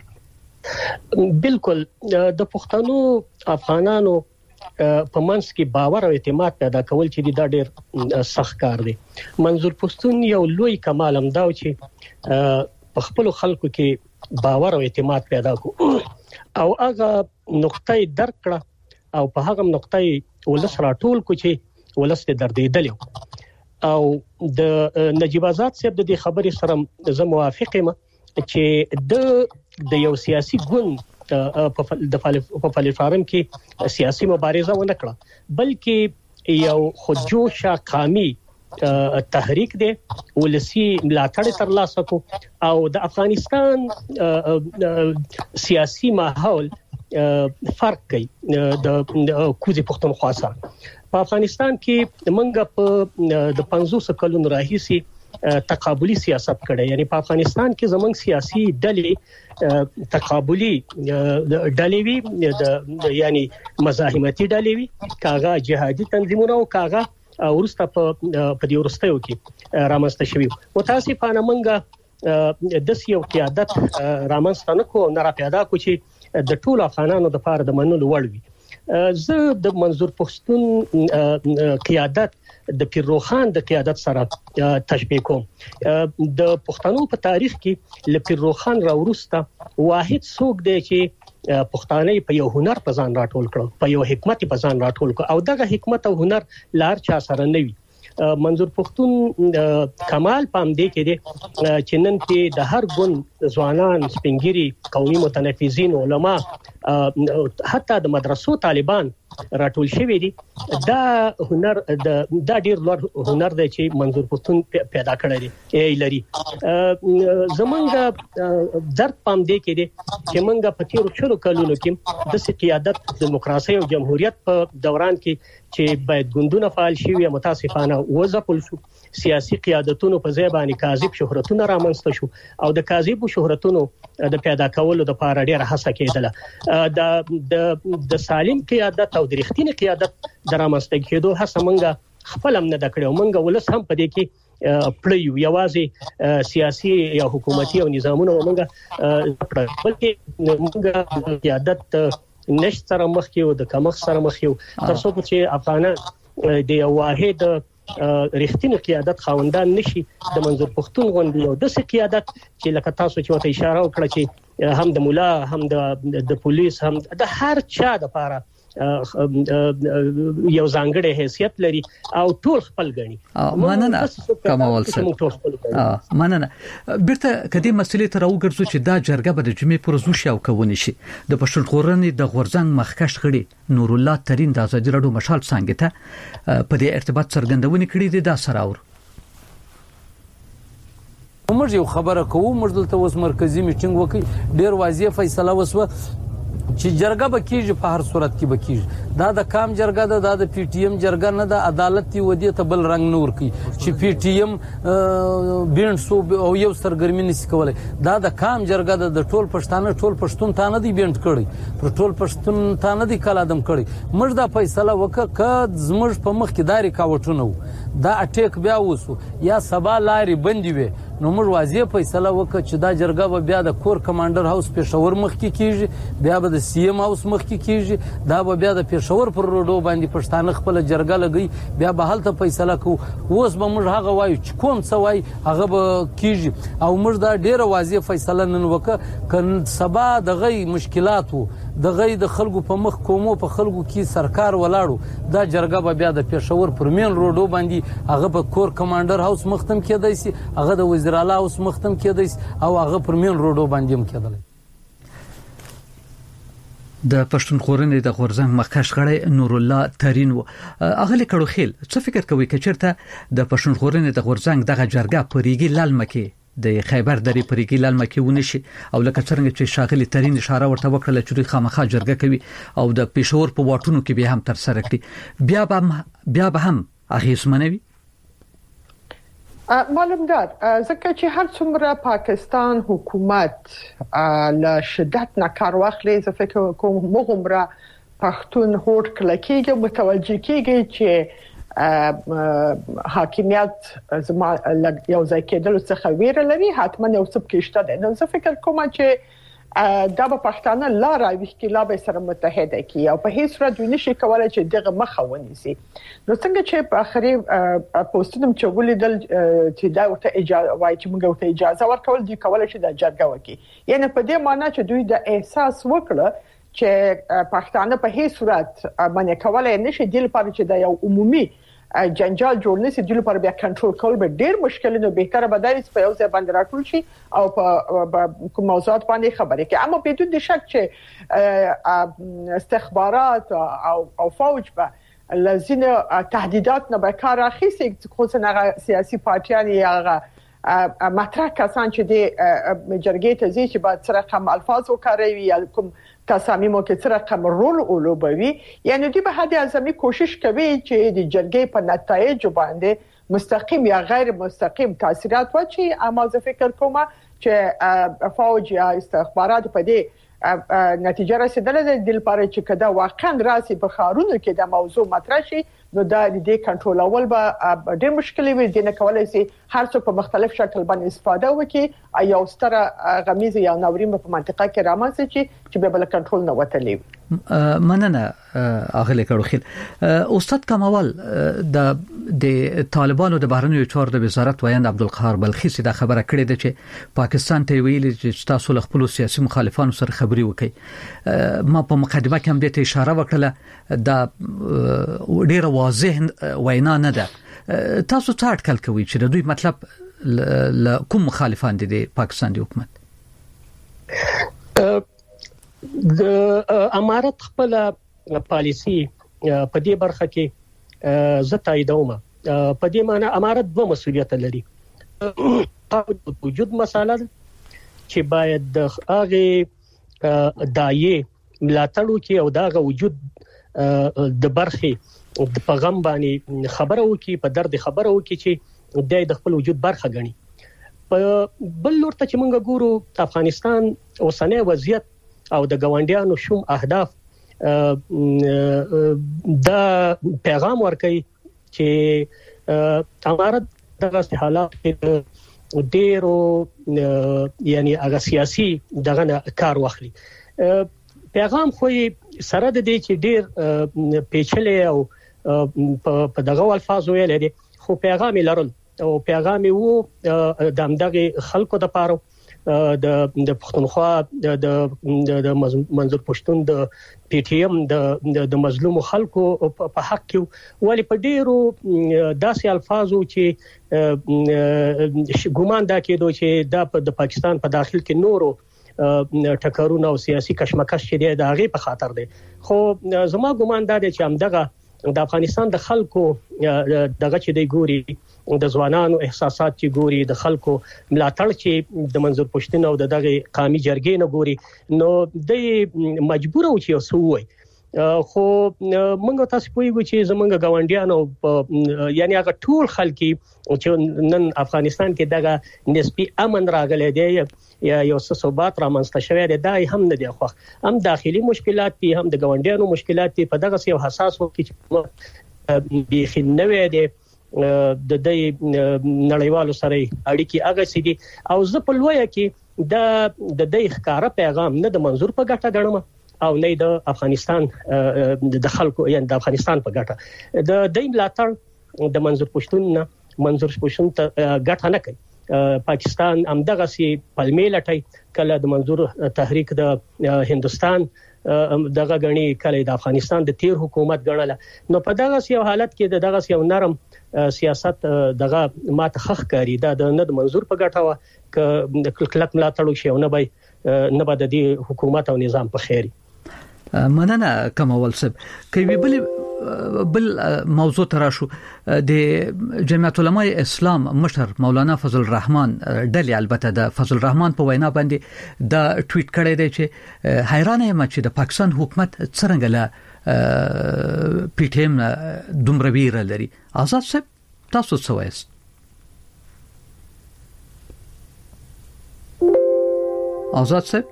بالکل د پښتنو افغانانو په منځ کې باور او اعتماد پیدا کول چې دا ډېر سخت کار دی منظور پښتون یو لوی کمال هم دا چې په خپل خلکو کې باور او اعتماد پیدا کو او هغه نقطې درک کړه او په هغه نقطې ولس راټول کو چې ولسته دردېدل او د نجیب آزاد صاحب د خبرې سره زه موافق یم چې د د یو سیاسي ګوند په پلیټفارم کې سیاسي مبارزه ونه کړه بلکې یو خودجوشه قومي تحریک دی ولسی ملاتړ ترلاسه کو او د افغانستان سیاسي ماحول فرق کوي د کوزي پښتونخوا سره په افغانستان کې منګه په د پنځوس کلونو راهیسي تقابلی سیاست کړي یعنی په افغانستان کې زمونږ سیاسي ډلې تقابلی ډلې وی د یعنی مزاحمتي ډلې وی کاغه جهادي تنظیمونه او کاغه ورسته په په دې ورستیو کې رامنځته شوی متاسفانه منګه د سیو قیادت رامنځته نه کو نه را پیدا کو چې د ټولو افغانانو د پاره د منلو وړ وي زه د منظور پښتون قیادت د پیروخان د قیادت سره تشبیه کوم د پښتنو په تاریخ کې ل پیروخان راورسته واحد څوک دی چې پښتانه په یو هنر په ځان راټول کړ په یو حکمت په ځان راټول کړ او دغه حکمت او هنر لار چا سره نه وي منظور پښتون کمال پام دی کې دی چې نن کې د هر ګوند ځوانان سپینګری قومي متنفذین علما حتی د مدرسو طالبان راټول شوی دي دا هنر د دا ډیر لوړ هنر دی چې منظور پښتون پیدا کړی دی ای لري زمونږ درد پام دی کې دی چې مونږ په تیرو شلو کلونو کې د قیادت دیموکراسي او جمهوریت په دوران کې چې باید ګوندونه فعال شي یا متاسفانه وځپل شو سیاسي قیادتونو په ځای باندې کاذب شهرتونه رامنځته شو او د کاذب شهرتونو د پیدا کولو د لپاره ډیره هڅه کېدله د د د سالم قیادت او د رښتینی قیادت د رامنځته کېدو هڅه مونږه خپل هم نه دکړو مونږ ولس هم په دې کې پړیو یوازې سیاسي یا حکومتي او نظامونه مونږه بلکې مونږه قیادت نشته سره مخ کې او د کمخ سره مخ یو تر څو چې افغانان د یو واحد رښتینی قیادت خاوندان نشي د منظور پښتون غونډې یو د قیادت چې لکه تاسو چې وته اشاره وکړه چې هم د مولا هم د د پولیس هم د هر چا د لپاره یو ځانګړی حیثیت لري او ټول خپل غني مننه کومول څه مننه بیرته کدي مسلې ته راوګرځو چې دا جرګه به د جمعې پر ورځ شو کوونی شي د پښتونخورنې د غورځنګ مخکښ غړي نور الله ترين د ازادي رادیو مشال څنګه ته په دې ارتباط څرګندونې کړې دي دا سراور موږ یو خبره کوو موږ دلته اوس مرکزی میټینګ وکړي ډیر واضح فیصله وسوه چې جرګه به کیږي په هر صورت کې به کیږي دا د کام جرګه ده دا د پی ټی ایم جرګه نه ده عدالت دی ودی ته بل رنگ نور کی چې پی ټی ایم بیرن سو او یو سرګرمي نس کولای دا د کام جرګه ده د ټول پښتانه ټول پښتون ته نه دی بیرن کړی پر ټول پښتون ته نه دی کال ادم کړی موږ دا فیصله وکړه ک زموږ په مخ کې داري کاوټونه دا اٹیک بیا وسو یا سبا لاري بندي وي نو موږ واضح فیصله وکړه چې دا جرګه به بیا د کور کمانډر هاوس پېښور مخ کې کیږي بیا به د سی ایم هاوس مخ کې کیږي دا به بیا د پېښور پر روډو باندې پښتانه خپل جرګه لګي بیا به هلته فیصله کوو اوس به موږ هغه وایو چې کوم څه وایي هغه به کیږي او موږ دا ډیره واضح فیصله نن وکړه ک سبا د غي مشکلاتو د غي د خلکو په مخ کومو په خلکو کې سرکار ولاړو دا جرګه به بیا د پېښور پر مین روډو باندې هغه په کور کمانډر هاوس مختم کېدای شي هغه د وزیر اعلی اوس مختم کېدای او هغه پر مین روډو باندې هم کېدل د پښتونخورنې د غورځنګ مخکښ غړی نور الله ترين اغلی کړو خیل څه فکر کوي کچرته د پښتونخورنې د غورځنګ دغه جرګه پریګي لالمکه د خیبر درې پریګي لالمکه ونشي او لکه څنګه چې شاغلی ترين اشاره ورته وکړه چې خامخا جرګه کوي او د پېښور په واټونو کې به هم تر سره کړي بیا به بیا به هم اخیسمنوي معلومدار ځکه چې هر څومره پاکستان حکومت له شدت نه کار واخلي زه فکر کوم مغمره پښتون هوډ کلکیږي متوجه کیږي چې حاکمیت زما یو ځای کېدل څخه ویره لري حتما یو څه کېشته ده نو زه فکر کوم چې دا به پښتانه لار راوي چې لا به سره متحده کی او په هیڅ صورت نشي کولای چې دغه مخه ونیسي نو څنګه چې په اخري پوسټونم چې ولیدل چې دا ورته اجازه وای چې موږ ورته اجازه ورکول دي کولای شي د جرګه وکړي یعنی په دې معنی چې دوی د احساس وکړه چې پښتانه په هیڅ صورت باندې کولای نشي د لپاره چې د یو عمومي جنجال جوړ نشي د لپاره بیا کنټرول کول به ډیر مشکل نه بهتره بدایي په یو ځای باندې راټول شي او په کوم موضوعات باندې خبرې کوي اما بدون د شک چې استخبارات او او فوج به لازم تهدیدات نه به کار اخیسي خو څنګه سیاسي پارټیان یا مطرح کسان چې د جرګې ته ځي چې بعد سره کوم الفاظ وکاروي یا کوم تصامیمو کې سره کوم رول اولوبوي یعنی دوی به حد اعظمي کوشش کوي چې د جرګې په نتایج باندې مستقیم یا غیر مستقیم تاثیرات واچي اما زه فکر کوم چې فوج یا استخبارات په دې نتیجه رسیدلې ده د لپاره چې کدا واقعا راسي په خارونو کې د موضوع مطرح شي نو دا د دې کنټرول اول به ډېر مشکل وي د نه کولای شي هر څوک په مختلف شکل باندې استفاده وکړي او ستره غمیزه یا ناورین په منطقه کې رامنځته شي چې به بل کنټرول نه وتلی مننه اغلی کړو خیر استاد کمال د د طالبانو د بهرنیو چارو د وزارت وایند عبدالقهار بلخیسی دا خبره کړې ده چې پاکستان ته ویلي چې تاسو له خپل سیاسي مخالفانو سره خبري وکړي ما په مقدمه کې هم د ته اشاره وکړه دا ډیره واضح وینا نه ده تاسو څه اټکل کوي چې د دوی مطلب ل کوم مخالفان دي د پاکستان د حکومت د امارت خپل پالیسی په دې برخه کې زه تاییدوم په دې معنی امارت دوه مسؤلیت لري وجود مساله چې باید د هغه دایې ملاتړو کې او دغه وجود د برخه د پیغام باندې خبرو کې په درد خبرو کې چې د خپل وجود برخه غني په بل لور ته چې موږ ګورو افغانستان اوسنۍ وضعیت او د ګاونډیانو شوم اهداف دا پیغام ورکړي چې امارت دغه حالات ډیرو یعنی هغه سیاسي دغه کار واخلي پیغام خو سره د دې چې ډیر پیچلې او په دغه الفاظ ویل دي خو پیغام لرل او پیغام وو د همدغه خلکو د پاره د د پښتونخوا د د منظور پښتون د پی ټی ایم د د مظلوم خلکو په حق کې ولی په ډیرو داسې الفاظو چې ګومان دا کېدو چې د پاکستان په داخل کې نورو ټکرونه او سیاسي کشمکش چې دی د هغه په خاطر دی خو زما ګومان دا دی چې همدغه د افغانستان د خلکو دغه چې دی ګوري د ځوانانو احساسات چې ګوري د خلکو ملاتړ چې د منظور پښتون او دغه قومي جرګې نه ګوري نو د مجبور او چې وسوي خو موږ تاسو پوهیږو چې زمونږ ګاونډیانو یعنی هغه ټول خلکي چې نن افغانستان کې دغه نسبی امن راغلی دی یا یو څه ثبات رامنځته شوی دی دا هم نه دی خو هم داخلي مشکلات دي هم د ګاونډیانو مشکلات دي په دغه یو حساس وخت کې بيخي نوې دي د دې نړیوالو سره اړیکې هغه سي دي او زه په لوی کې د د دې ښکارا پیغام نه د منظور په ګټه غنم او نه د افغانستان د خلکو یعنی د افغانستان په ګټه د دې ملاتړ د منظور پښتون نه منظور پښتون ته ګټه نه کوي پاکستان همدغه سي پلمې لټي کله د منظور تحریک د هندستان دغه غني کله د افغانستان د تیر حکومت غنله نو په دغه یو حالت کې دغه یو نرم سیاست دغه ماته خخ کاری دا د نه منظور په ګټه وا ک کلک ملاتړو شي او نه به نه به د دې حکومت او نظام په خیر مننه کمال صاحب کوي بل بل موضوع تراشو د جمعیت علماء اسلام مشر مولانا فضل الرحمن ډلی البته د فضل الرحمن په وینا باندې دا ټویټ کړی دی چې حیرانه یم چې د پاکستان حکومت څنګه له پی ټی ایم دومره ویره لري آزاد صاحب تاسو څه وایست آزاد صاحب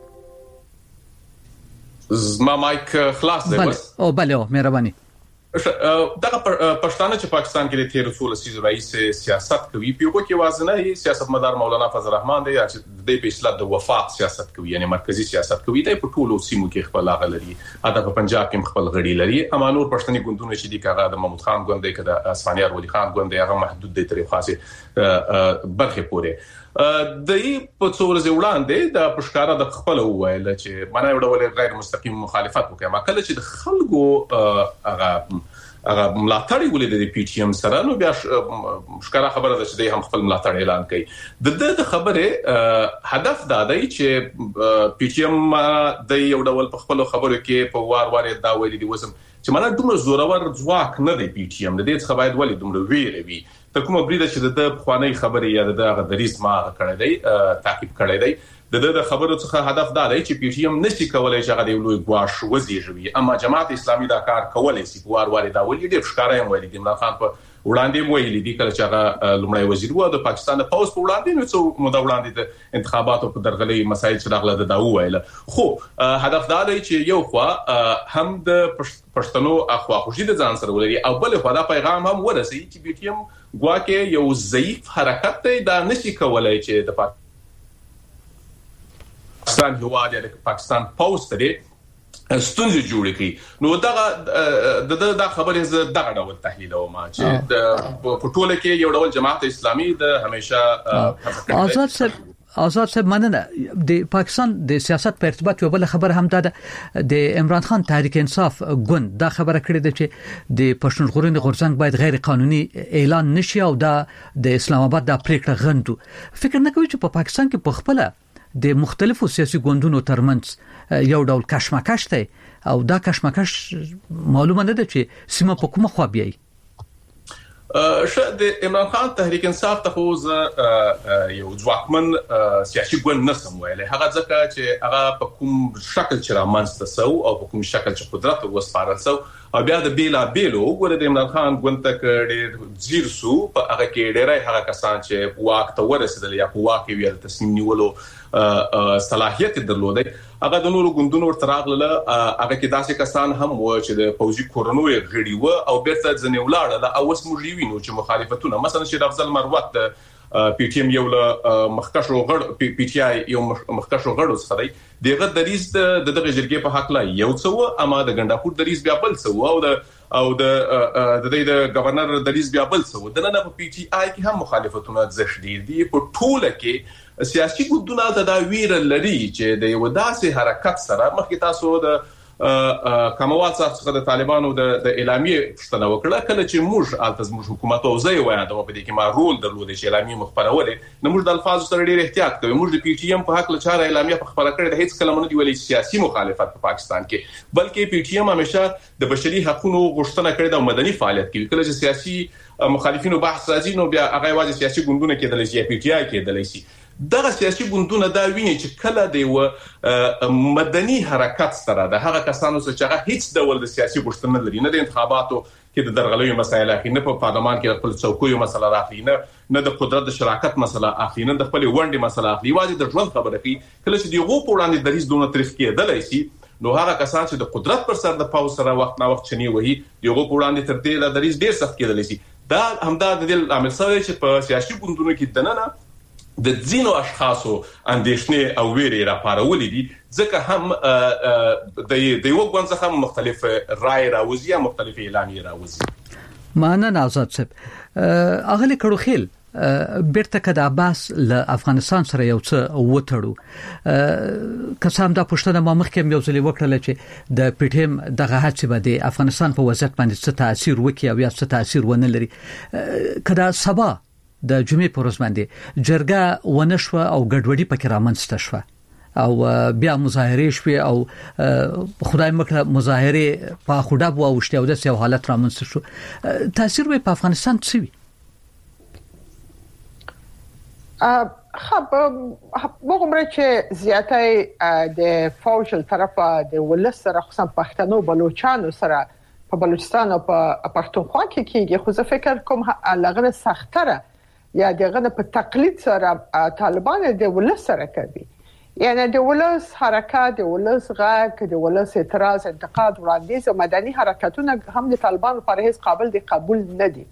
زما مایک خلاص دی بس او بله او مهرباني دغه پښتانه چې پاکستان کې د تیر اصول سیز رئیس سیاست کوي پیوګو کې وازنه سیاستمدار مولانا فضل الرحمن دی چې د اصلاح د وفاق سیاست کوي یعنی مرکزی سیاست کوي د ټولو سیمو کې خپل غلري اته په پنجاب کې خپل غړي لري امانور پښتني ګوندونه چې د کاغه د محمود خان ګوند دی کده اسفانیار ولی خان ګوند دی هغه محدود دی تر خاصه برخه پوره د په څور زوړاندې د پښکارا د خپل وویل چې معنا یو ډول غیر مستقیم مخالفت وکړي ما کله چې د خلکو هغه هغه ملاتړ ولید د پی ټی ایم سره نو بیا ښکارا خبره ده چې دوی هم خپل ملاتړ اعلان کړي د د خبره هدف دا دی چې پی ټی ایم د یو ډول په خپل خبرو کې په وار وار دا ویلي دي وسم چې مله دومره زورور ځواک نه دی پی ټی ایم د دې څخه باید ولې دومره ویره وي ته کومه بریده چې د خواني خبرې یا د دریس ما کړی دی تعقیب کړی دی د د خبرو څخه هدف دا دی چې پی ټی ایم نشي کولای چې هغه د لوی ګواش وزیږوي اما جماعت اسلامي دا کار کولای شي وار وار دا ولې ډېر ښکارا هم ویلي دي عمران خان په وړاندې ویلي دي کله چې هغه لومړی وزیر و د پاکستان د پوز په وړاندې نو څو مو دا وړاندې د انتخاباتو په درغلي مسایل چې راغله د داو ویل خو هدف دا دی چې یو خوا هم د پښتنو اخوا خوشي د ځان سره ولري او بل خوا دا پیغام هم ورسي چې پی ټی ایم ګواکه یو ضعیف حرکت دی دا نشي کولای چې د پاکستان هواد یا د پاکستان پوز ته ستونزې جوړې کړي نو دا د د خبرې ز دغه ډول تحلیل او ما چې په ټوله کې یو ډول جماعت اسلامي د همیشه آزاد صاحب آزاد صاحب مننه د پاکستان د سیاست په ارتباط یو بل خبر هم ده د عمران خان تحریک انصاف ګوند دا خبره کړې ده چې د پښتون ژغورنې غورځنګ باید غیر قانوني اعلان نشي او دا د اسلام آباد د پریکړه غندو فکر نه کوي چې په پاکستان کې په خپل د مختلفو سیاسي ګوندونو ترمنځ یو ډول کشمکش دی او دا کشمکش معلومه نه ده چې سیمه په کومه خوا بیاي شه د عمران خان تحریک انصاف ته خو یو ځواکمن سیاسي ګوند نه سم ویلې هغه ځکه چې هغه په کوم شکل چې را منځته سو او په کوم شکل چې قدرت وسپارل سو او بیا د بیلا بیلو ګوره د عمران خان ګوند ته ډېر زیر سو په هغه کې ډېرای هغه کسان چې واک ته ورسېدل یا په واک ویل تصمیم نیولو صلاحیت درلودي هغه د نورو ګوندونو ورته راغله هغه کې داسې کسان هم و چې د فوجي کورونو یې غړي و او بیرته ځنې ولاړه او اوس موږ وینو چې مخالفتونه مثلا چې افضل مروت پی ټی ایم یو له مخکشو غړ پی ټی آی یو مخکشو غړو څخه دی دغه د ریس د دغه جرګې په حق لا یو څو اما د ګنداپور د ریس بیا بل څو او د او د د د گورنر د ریس بیا بل څو د نه په پی ټی آی کې هم مخالفتونه زښدي دي په ټوله کې سیاسي ګوندونه د دا ویره لري چې د یو داسې حرکت سره مخکې تاسو د کموات څخه د طالبانو د اعلامیه پښتنه وکړه کله چې موږ التز موږ حکومت او زه وایم د په دې کې ما رول درلود چې اعلامیه مخبرولې نو موږ د الفاظ سره ډېر احتیاط کوو موږ د پی ټی ایم په حق له چاره اعلامیه په خبره کړې د هیڅ کلمه نه دی ویلي سیاسي مخالفت په پاکستان کې بلکې پی ټی ایم همیشه د بشري حقوقو غوښتنه کړې د مدني فعالیت کوي کله چې سیاسي مخالفینو بحث راځي نو بیا هغه واځي سیاسي ګوندونه کېدل شي پی ټی آی کېدل شي دغه سیاسي ګوندونه دا ویني چې کله دی مدني حرکت سره د هغه کسانو چې هغه هیڅ ډول د سیاسي غوښتنه لري نه د انتخاباتو کې د درغلۍ مسایل اخی نه په پارلمان کې خپل څوکیو مسله راخلي نه نه د قدرت د شراکت مسله اخلي نه د خپل ونډې مسله اخلي واځي د ژوند خبره کوي کله چې دیغه په وړاندې د هیڅ دونه تاریخ کېدل شي نو هغه کسان چې د قدرت پر سر د پاو سره وخت نه وخت چني وهي دیغه په وړاندې تر دې لا د هیڅ ډیر سخت کېدل شي دا همدا د دې عامل سره چې په سیاسي ګوندونو کې دننه د ځینو اشخاصو اندېښنې او ویرې راپارولې دي ځکه هم د یو ګوند څخه مختلف رائے راوځي یا مختلف اعلامیې راوځي مننه آزاد صاحب اغلی کړو خیل بیرته کده عباس له افغانستان سره یو څه وټړو کسام دا پښتنه ما مخکې یو ځلې وکړل چې د پی ټی ایم دغه هڅه به د افغانستان په وضعیت باندې څه تاثیر وکړي او یا څه تاثیر ونه لري کده سبا د جمعې پر ورځ باندې جرګه ونشوه او ګډوډي پکې رامنځته شوه او بیا مظاهره شوه او خدای مکړه مظاهره په خوډه بو اوشته او د سیو حالت رامنځته شو تاثیر په افغانستان څه وي خب وګورئ چې زیاتې د فوج تر طرفه د ولس سره خصوصا پښتنو بلوچستان سره په بلوچستان او په پښتونخوا کې کېږي خو زه فکر کوم لغړه سختره یا دغه په تقلید سره طالبان د ولس سره کوي یعنی د ولس حرکت د ولس غږ د ولس اعتراض انتقاد وړاندیز او مدني حرکتونه هم د طالبان لپاره هیڅ قابل د قبول نه دي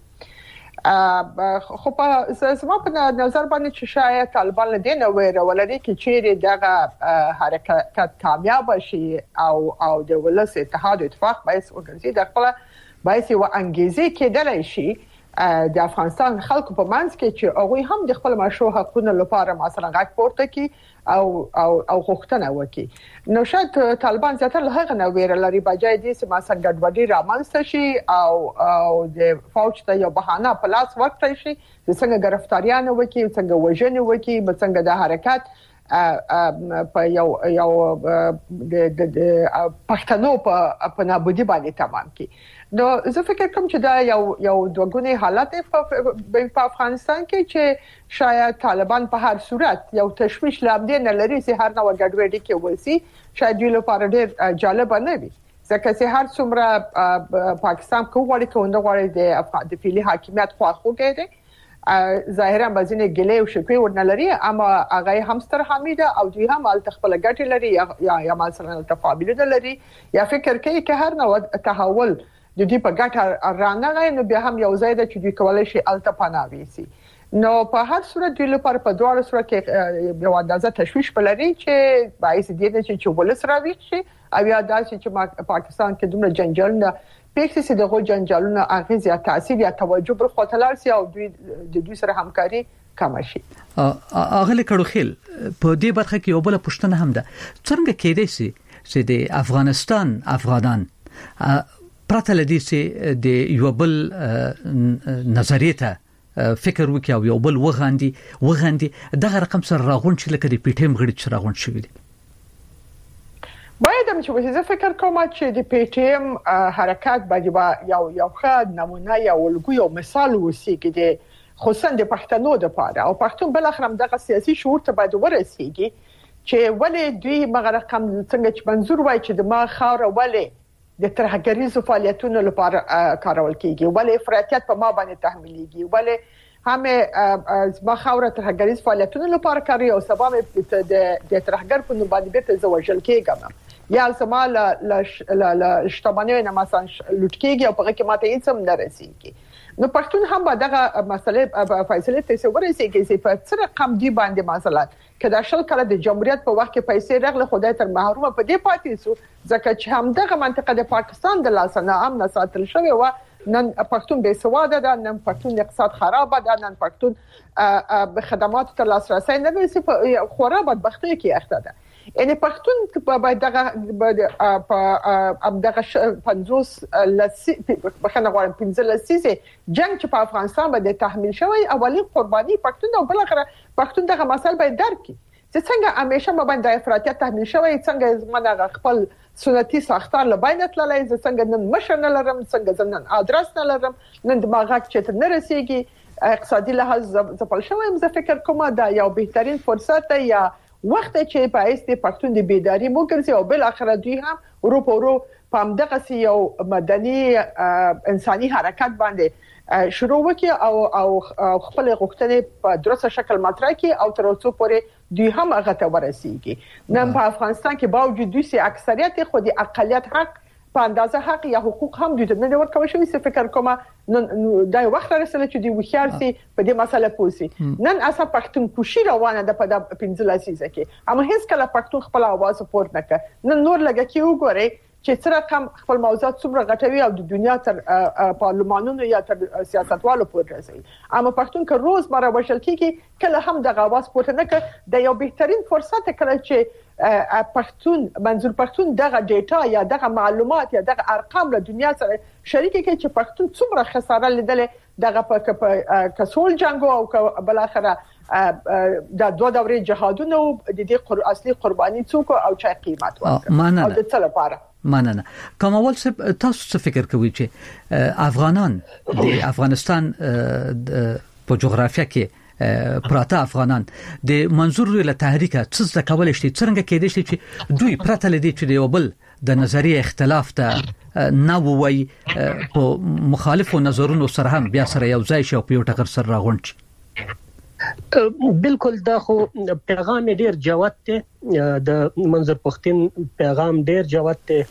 خو په زما په نظر باندې چې شاید طالبان له دې نه ویره ولري چې چیرې دغه حرکت کامیاب شي او او د ولس اتحاد او اتفاق باعث وګرځي د خپل باعث و انګیزه کېدلی شي د افغانستان خلکو په منځ کې چې هغه هم د خپل مشروع حقوقو لپاره مثلا غږ پورته کړي او او او غوښتنه وکړي. نو شاید طالبان زیاتره هغه نه ویره لري بجای دې چې مثلا ګډوډي رامنځته شي او او د فوج ته یو بهانه په لاس ورکړي شي چې څنګه گرفتاریان وکړي، څنګه وژنې وکړي، څنګه د حرکت په یو یو د پښتنو په په نابودي باندې تمام کی. نو زه فکر کوم چې دا یو یو دوګونی حالت په افغانستان کې چې شاید طالبان په هر صورت یو تشویش لامدې نه لري چې هر نوع ګډوډي کې وسی شاید دوی لپاره ډېر جالب نه وي ځکه چې هر څومره پاکستان کومه کومه غواړي د د فعلی حاکمیت خواخوږي دي ظاهرا بزنه ګلې او شکوي ورنلري اما هغه همستر حمیده او دوی هم ال تخپل ګټي لري یا یا مثلا تفاعل لري یا فکر کوي چې هر نوع تحول د دې په ګټه رانغی نو بیا هم یو ځای د چې دوی کولای شي التپاناوي سي. نو په هر صورت دوی لپاره په دوه صورت کې یو اندازه تشویش بلري چې باعث دي چې ولس راوي شي او یا داسې چې پاکستان کې دومره جنجالونه پېښې سي دغه جنجالونه اغیز یا تاثیر یا توجه پر خاطر سي او دوی د دوی سره همکاري کم شي. اغله کړو خل په دې برخه کې یو بل پښتنه هم ده څنګه کېدای شي چې د افغانستان افغانان پرته لدی چې د یو بل نظریه ته فکر وکي او یو بل وغاندي وغاندي دغه رقم سره راغون چې لکه د پیټیم غړي چې راغون شوی دي. باید هم چې زه فکر کوم چې د پی ټی ایم حرکت باید یو یو ښه نمونه یا الګو یو مثال وسی کې د خصوصا د پښتنو د پاره او پښتون بل اخرم دغه سیاسي شعور ته باید ورسیږي چې ولې دوی مغه رقم څنګه چې منظور وای چې د ما خاور ولې د ترهګریزو فعالیتونو لپاره کارول کیږي ولې افراطیت په ما باندې تحمیلېږي ولې همه ما خاور ترهګریز فعالیتونو لپاره کوي او سبب د د ترهګر په باندې به زوجل کېږم یا زما ل ل اجتماعي نه مثلا لټکیږي او په کې ماته هیڅ هم نه رسیږي. نو پښتون هم به دغه مسلې فیصله ته ورسیږي چې په څه رقم دی باندې مثلا کله شل کله د جمهوریت په وخت کې پیسې رغله خدای تر محرومه په دې پاتې سو ځکه چې هم دغه منطقه د پاکستان د لاسنه امن ساتل شوی و نن پښتون بې سواده ده نن پښتون اقتصاد خراب ده نن پښتون به خدمات ته لاسرسي نه لري خورا بدبختی کې اخته ده. یعنی پښتون په دغه په دغه پنځوس لسی بخنه غواړم پنځه لسیزه جنگ چې په افغانستان باندې تحمیل شوی اولین قرباني پښتون او بل اخره پښتون دغه مسله باید درک کړي چې څنګه همیشه باندې افراطیت تحمیل شوی څنګه زمونه خپل سنتي ساختار لباینه تللی څنګه نن مشر نه لرم څنګه نن ادرس نه لرم نن دماغه چې نه رسیږي اقتصادي لحاظ ځپل شوی زه فکر کوم دا یو بهترین فرصت یا وخت چې پایست پښتون د بیداری مو ګرځي او بل اخر دوی هم ورو په ورو په دغه یو مدني انساني حرکت باندې شروع وکړي او او خپل غوښتنې په درسته شکل مطرح کړي او تر اوسه پورې دوی هم هغه ته ورسیږي. نن په افغانستان کې باوجود دوی سي اکثریت خو د اقلیت حق په اندازه حق یا حقوق هم دوی ته نه ورکول شوی څه فکر کوم نن دا وخت رسېدل چې دوی وخیار سي په دې مسله پوسی نن اسا پښتون کوشي روانه ده په پنځه لسیزه کې اما هیڅ کله پښتون خپل आवाज پورت نه کړ نن نور لګه کې وګورئ چې څنګه کم خپل موضوعات څومره غټوي او د دنیا تر پارلمانونو یا تر سیاستوالو پورې رسي اما پښتون که روز مره وشل کیږي کله هم د आवाज پورت نه کړ د یو بهترین فرصت کله چې پښتون منظور پښتون دغه ډیټا یا دغه معلومات یا دغه ارقام له دنیا سره شریک کړي چې پښتون څومره خساره لیدل دغه په کسول جنگو او بل اخره د دوه دورې جهادونو د دې اصلي قرباني څوک او چا قیمت ورکړي او د څه لپاره مننه. کومول تاسو څه فکر کوئ چې افغانان د افغانستان په جغرافیه کې پراته افغانان د منظور له تحریک څه کولای شي څنګه کېدای شي چې دوی پراته لدی چې یو بل د نظریه اختلاف ته نه وای په مخالفو نظرونو سره هم بیا سره یو ځای شي او په یو ټکر سره راغونډ شي. بالکل دا خو پیغام ډیر جوت دی د منظر پښتون پیغام ډیر جوت دی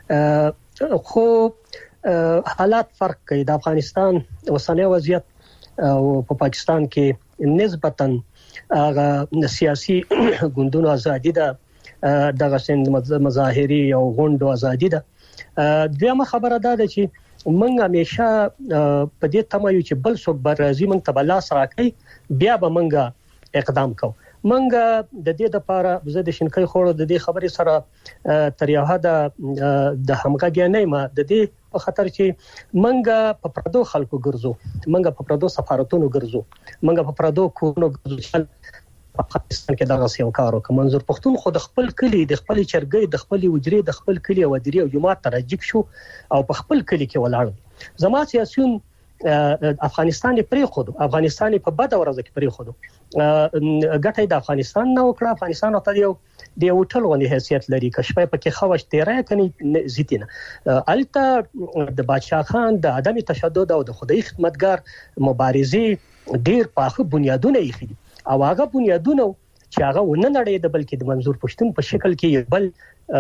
خو حالات فرق کوي د افغانستان اوسنی وضعیت او په پاکستان کې نسبتاً هغه سیاسي ګوندونو ازادي ده دغه سند مظاهري او غونډو ازادي ده. دویمه خبره ده چې موږ همیشه په دې تمه یو چې بل څوک بر راځي موږ ته بلاس راکړي بیا به موږ اقدام کوو. منګه د دې لپاره زه د شینکۍ خوړو د دې خبرې سره تر یو حد د همغږي نه ما د دې په خاطر چې منګه په پردو خلکو ګرځو، منګه په پردو سفارتونو ګرځو، منګه په پردو کورونو ګرځو. په پاکستان کې دا غوښیو کارو کوم منظور پښتون خو د خپل کلی د خپل چرګۍ د خپل وجري د خپل کلی او درې او جماعت ترجیک شو او په خپل کلی کې ولاړ. زما سیاسيون افغانستان پرې خود افغانستان په بد ورځ کې پرې خود ګټه د افغانستان نه وکړه. افغانستان ته یو د هوټل غونډه حیثیت لري کښپای پکې خوښ تیرای کني زیتینه الته د بادشاہ خان د عدم تشدد او د خدای خدمتګار مبارزې ډیر پاخه بنیادونه یې خېدي او هغه بنیادونه چې هغه ونه نړۍ د بلکې د منظور پښتون په شکل کې بل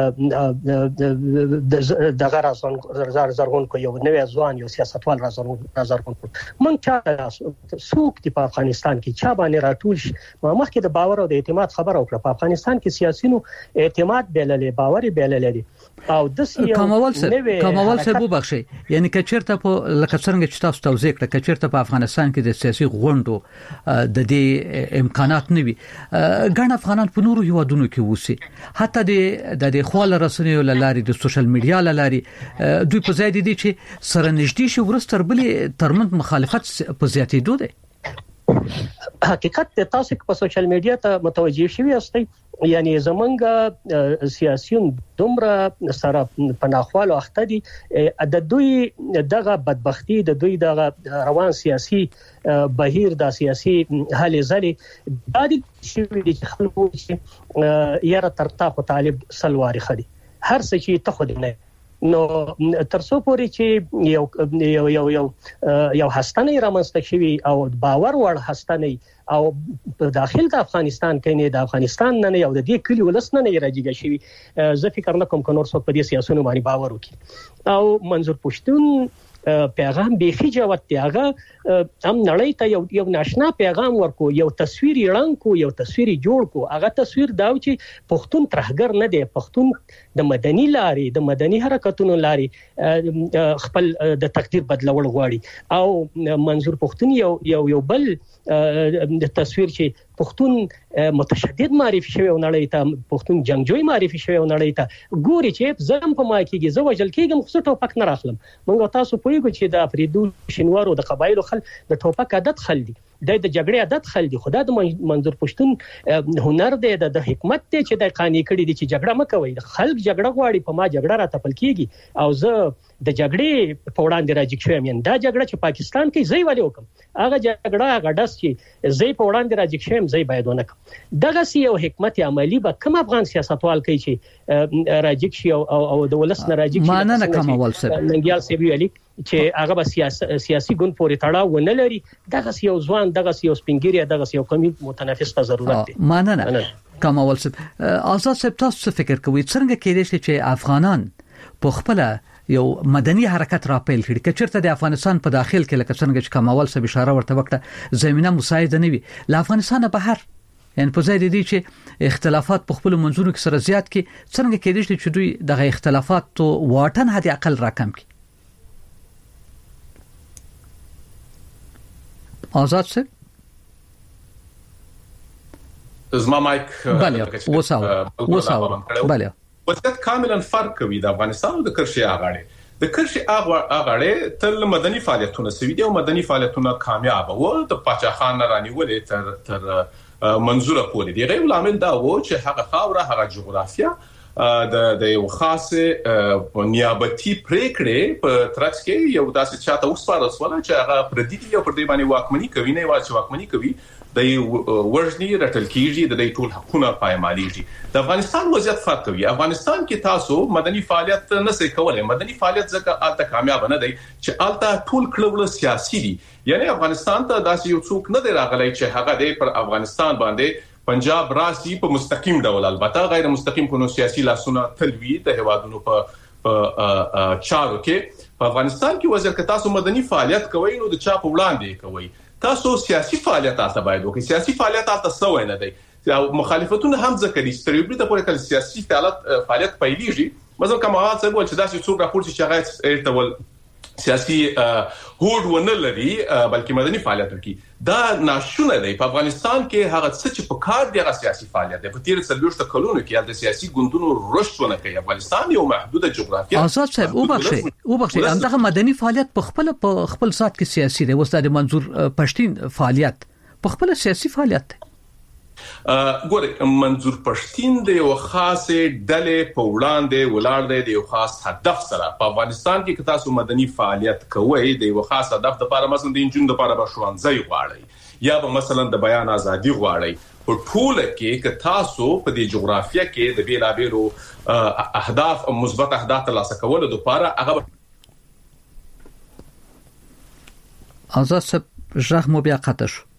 دغه راځون زر زرغون کو یو نوې ځوان یو سیاستوال راځون راځون مونږ چا سوق دی په افغانستان کې چا باندې راټول شي ما مخکې د باور او د اعتماد خبره وکړه. په افغانستان کې سیاسيونو اعتماد بیللې باور بیللې او د سیاسي کمال سره کمال سره وبخشي یعنی کچرته په لکه څنګه چې تاسو توضیح کړه کچرته په افغانستان کې د سیاسي غونډو د دې امکانات نه وي ګڼ افغانان په نورو هیوادونو کې وسی حتی د د خپل رسنیو لاري د سوشل میډیا لاري دوی په ځای دي چې سره نږدې شي ورستر بلې ترمنځ مخالفت په زیاتېدو دي. حقیقت تاسو په سوشل میډیا ته متوجه شوي یاستئ یعنی زمونږ سیاسيون دومره سره پناخوالو اخته دي د دوی دغه بدبختی د دوی دغه روان سیاسي بهیر د سیاسي حل زلي د دې شوي د خلکو چې یاره ترتا په طالب سلواري خدي هر څه چې ته خو نه نو ترڅو پورې چې یو یو یو یو یو هستنه رامنځته شوی او باور وړ هستنه او په داخل د افغانستان کې نه د افغانستان نه یو د دې کلی ولسنه نه راځي شوی زه فکر نه کوم کنور څوک په دې سیاسيونو باندې باور وکړي او منظور پښتون پیغام به خجوت دیغه هم نړۍ ته یو یو ناشنا پیغام ورکو یو تصویر یړان کو یو تصویر جوړ کو هغه تصویر دا چې پښتون ترهګر نه دی پښتون د مدني لاري د مدني حرکتونو لاري خپل د تقدیر بدلول غواړي او منظور پښتون یو یو یو بل د تصویر چې پښتون متشدد معرفي شوی او نړۍ ته پښتون جنگجوی معرفي شوی او نړۍ ته ګوري چې زم په ما کېږي زو وجل کېږم خو ټوپک نه راخلم. موږ تاسو پوهیږو چې د افریدو شینوارو د قبایلو خل د ټوپک عادت خل دي د جګړې عادت خل دي خدای د منظور پښتون هنر دی د حکمت دی چې د قانې کړي دي چې جګړه مکوي خلک جګړه غواړي په ما جګړه را تپل کېږي او زه د جګړې په وړاندې راځي شوم یان دا جګړه چې پاکستان کې زی والي وکم هغه جګړه هغه داس چې زی په وړاندې راځي شوم زی باید ونکم دغه سی یو حکمت عملی به کوم افغان سیاستوال کوي چې راځي شي او د ولسنه راځي شي مانه نه کومول سره ننګیال سی ویلي چې هغه به سیاسي سیاسي ګوند پورې تړاو ونه لري دغه یو ځوان دغه یو سپینګری دغه یو قومي متنافس ته ضرورت دی. مانه نه کومول سره آزاد سپ تاسو فکر کوي څنګه کېدای شي چې افغانان په خپل یو مدني حرکت را پیل کړي چې چیرته د افغانستان په داخل کې لکه څنګه چې کومول سره اشاره ورته وکړه زمينه مساعده نه وي ل افغانستان بهر یعنی په ځای دي چې اختلافات په خپل منځونو کې سره زیات کی څنګه کېدای شي چې دوی دغه اختلافات واټن حد اقل راکم کړي. آزاد سر زما مایک بله وساو وساو بله وضعیت کاملا فرق کوي د افغانستان او د کرشي اغاړي د کرشي اغاړي تل مدني فعالیتونه سوي دي او مدني فعالیتونه کامیاب وو د پاچا خان رانیولې تر تر منظوره پورې دی غیر عامل دا وو چې هغه خاوره هغه جغرافیا د د یو خاصه نیابتي پریکړې په ترڅ کې یو داسې چاته وسپارل سول چې هغه پردي دی او پر دې باندې واکمني کوي نه واچ واکمني کوي د ورژنی رټل کیږي د دې ټول حقونه پایمالېږي. د افغانستان وضعیت فرق کوي. افغانستان کې تاسو مدني فعالیت نه سې کولای مدني فعالیت ځکه الته کامیاب نه دی چې الته ټول کلوله سیاسي دي یعنی افغانستان ته داسې یو څوک نه دی راغلی چې هغه د پر افغانستان باندې پنجاب راسي په مستقیم ډول البته غیر مستقیم کو سیاسي لاسونه تلوي د هوادونو په چارو کې په افغانستان کې وضعیت کې تاسو مدني فعالیت کوئ نو د چا په وړاندې کوئ تاسو سیاسي فعالیت تاسو باید وکړئ سیاسي فعالیت تاسو سوې نه دی او مخالفتونه هم ځکه دي ستریبري ته پورې کله سیاسي فعالیت فعالیت پیلېږي مثلا کومه څه وایي چې دا چې څوک راپورته چې هغه ارتول سیاسي هوډ ونه لري بلکې مدني فعالیت وکړي. دا ناشونه دی. په افغانستان کې هغه څه چې په کار دی هغه سیاسي فعالیت دی. په تیر څلوېښت کلونو کې د سیاسي ګوندونو رشد ونه کوي. افغانستان یو محدوده جغرافیه. آزاد صاحب وبخښي وبخښي همدغه مدني فعالیت په خپل په خپل ذات کې سیاسي دی. وستا د منظور پښتين فعالیت په خپل سیاسي فعالیت دی. ګوره منظور پښتين د یو خاصه ډلې په وړاندې ولاړ دی د یو خاص هدف سره. په افغانستان کې که تاسو مدني فعالیت کوئ د یو خاص هدف لپاره مثلا د انجونو لپاره به ښوونځي غواړئ یا به مثلا د بیان ازادي غواړئ، په ټوله کې که تاسو په دې جغرافیه کې د بیلابیلو اهداف او مثبت اهداف ترلاسه کولو لپاره هغه آزاد صاحب ژغ مو بیا قطع شو.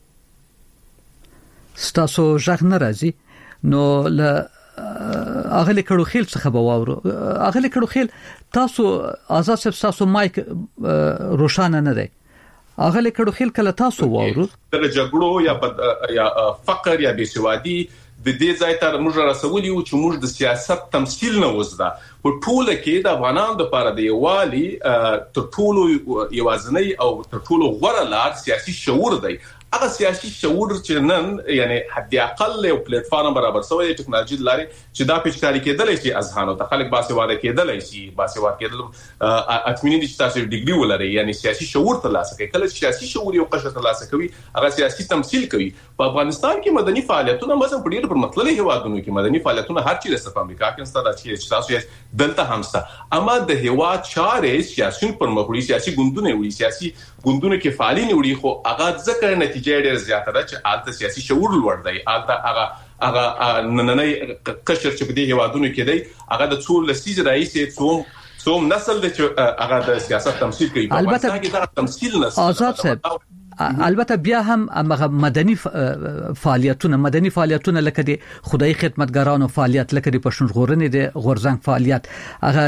ستاسو ژغ نه راځي نو ل اغلی کړو خیل څخه به واورو. اغلی کړو خیل تاسو آزاد صاحب تاسو مایک روشانه نه دی. اغلی کړو خیل کله تاسو واورو د جګړو یا یا فقر یا بېسوادي د دې ځای ته موږ رسولي او چې موږ د سیاست تمثيل نه وزده. په ټوله کې د افغانانو لپاره د یوالي تر ټولو یوازنۍ او تر ټولو غوره لار سیاسي شعور دی. هغه سیاسي شعور چې نن یعنی حد اقل یو پلیټ فارم برابر شوی د ټکنالوژي لاري چې دا پېچکاري کېدلای شي اذهانو ته خلک باسواده کېدلای شي باسواده کېدل اټمینی د تاسو ډیګري ولري یعنی سیاسي شعور ترلاسه کوي. کله چې سیاسي شعور یو قشر ترلاسه کوي هغه سیاسي تمثيل کوي. په افغانستان کې مدني فعالیتونه مثلا په ډېر پرمختللي هیوادونو کې مدني فعالیتونه هر چیرې په امریکا کې ستاسو چې تاسو یې دلته همسته اما د هیواد چارې سیاسي پرمختللي سیاسي ګوندونه وي سیاسي ګوندونه کې فعالین وي خو هغه ځکه نتیجه ډېر زیاته ده چې آلته سیاسي شعور لوړ دی. آلته هغه هغه نننۍ قشر چې په دې هیوادونو کې دی هغه د څو لسیز رئیس څوم څوم نسل د چې هغه د سیاست تمثيل کوي. البته دا تمثيل نسل آزاد صاحب البته بیا هم هغه مدني فعالیتونه مدني فعالیتونه لکه د خدای خدمتګارانو فعالیت لکه د پښتونژغورنې د غورزنګ فعالیت هغه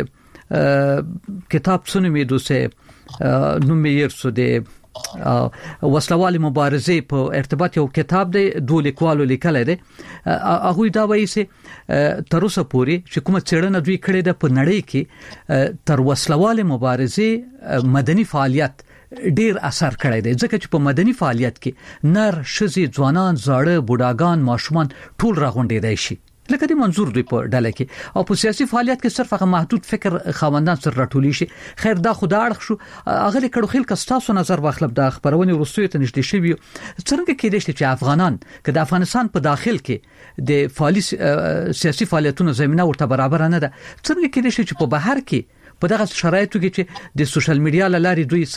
د کتاب څونه دوسه نومیر سو د وسلوالي مبارزه په ارتباط یو کتاب دی دوه لیکوالو لیکل دی. هغه دا وایي چې تر اوسه پورې چې کومه څېړنه دوی کړې ده په نړۍ کې تر وسلوالي مبارزه مدني فعالیت ډیر اثر کړی دی ځکه چې په مدني فعالیت کې نر شزي ځوانان زاړه بوډاګان ماشومان ټول راغونډې دي شي لکه د منظور دوی په ډله کې او په سیاسي فعالیت کې صرف هغه محدود فکر خاوندان سره راټولي شي. خیر دا خدای اړخ شو هغه کړو خیل کستاسو نظر واخلب د خبرونه ورسوي ته نشته شي څنګه کې دي چې افغانان که د افغانستان په داخل کې د فعالي سیاسي فعالیتونو زمينه ورته برابر نه ده څنګه کې دي چې په بهر کې په دغه شرایطو کې چې د سوشل میډیا لاري دوی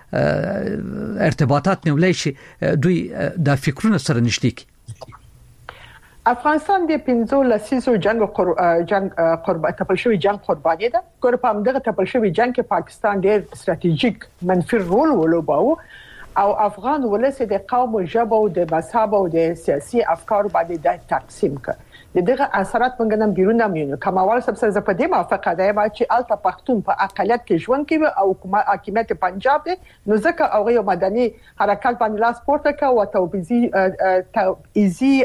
سره ارتباطات نیولای شي دوی د فکرونو سره نشته کی. افغانستان د پنځو لسیزو جنگ قر... جنگ قرباني تپل شوی جنگ قرباني ده. ګور په همدغه تپل شوی جنگ کې پاکستان ډېر ستراتیژیک منفي رول ولوباو او افغان ولس د قوم او ژبه او د مذهب او د سیاسي افکار باندې د تقسیم کړ. دغه اثرات موږ نن بیرونه مینو کماوال سبسر ز په دې موافقه ده چې الته پښتون په اقلیت کې ژوند کوي او حکومت حاکمیت پنجاب دی نو ځکه هغه یو مدني حرکت باندې لاس پورته کوي او توبيزي توبيزي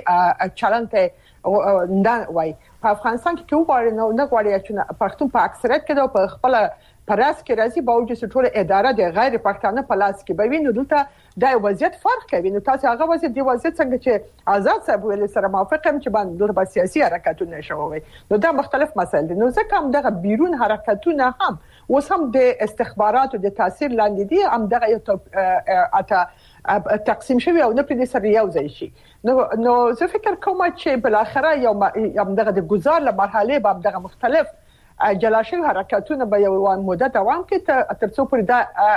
چلنته نه وای په افغانستان کې کوم وړ نه نه غواړي چې پښتون په اکثریت کې په خپل پراس کې راځي باوجود چې ټول اداره د غیر پښتانه په لاس کې به ویني دلته د وضعیت فرق کوي. نو تاسو هغه وضعیت دی وضعیت څنګه چې آزاد صاحب ویل سره موافقم چې باندې د سیاسي حرکتونه شوي نو دا مختلف مسایل دي. نو ځکه هم دغه بیرون حرکتونه هم اوس هم د استخباراتو د تاثیر لاندې دي هم دغه یو اته تقسیم شوی او نه په سر یو ځای شي. نو نو زه فکر کوم چې بل اخره یو هم دغه د گزار له مرحله به دغه مختلف جلاشي حرکتونه به یو وان مدت دوام کوي تر څو پر دا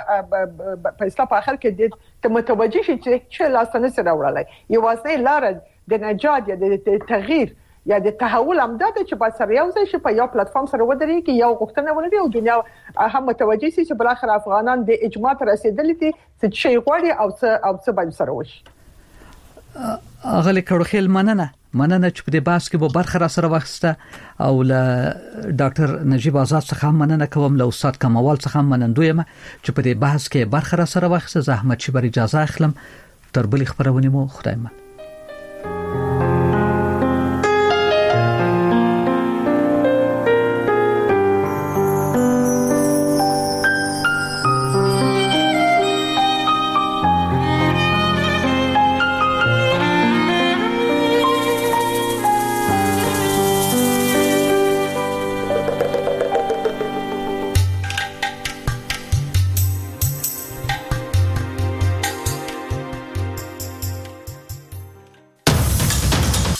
په اصطلاح په اخر کې د متوجه شي چې لاسنه سره وړلای یو واسه لار د نجات یا د تغییر یا د تحول امداد چې په سر یو ځای شي په یو پلیټ فارم سره ودرېږي یو غوښتنه ولري او دنیا هم متوجه شي چې بل اخر افغانان د اجماع تر رسیدلې دي چې شي غواړي او څه او څه باندې سره وشي. اغلی کړو خیل مننه مننه چې په دې باس کې به برخه را سره واخسته او له ډاکټر نجیب آزاد څخه مننه کوم له استاد کمال څخه منندویم چې په دې بحث کې برخه را سره واخسته. زحمت چې بر اجازه اخلم تر بل خبرونه مو خدای من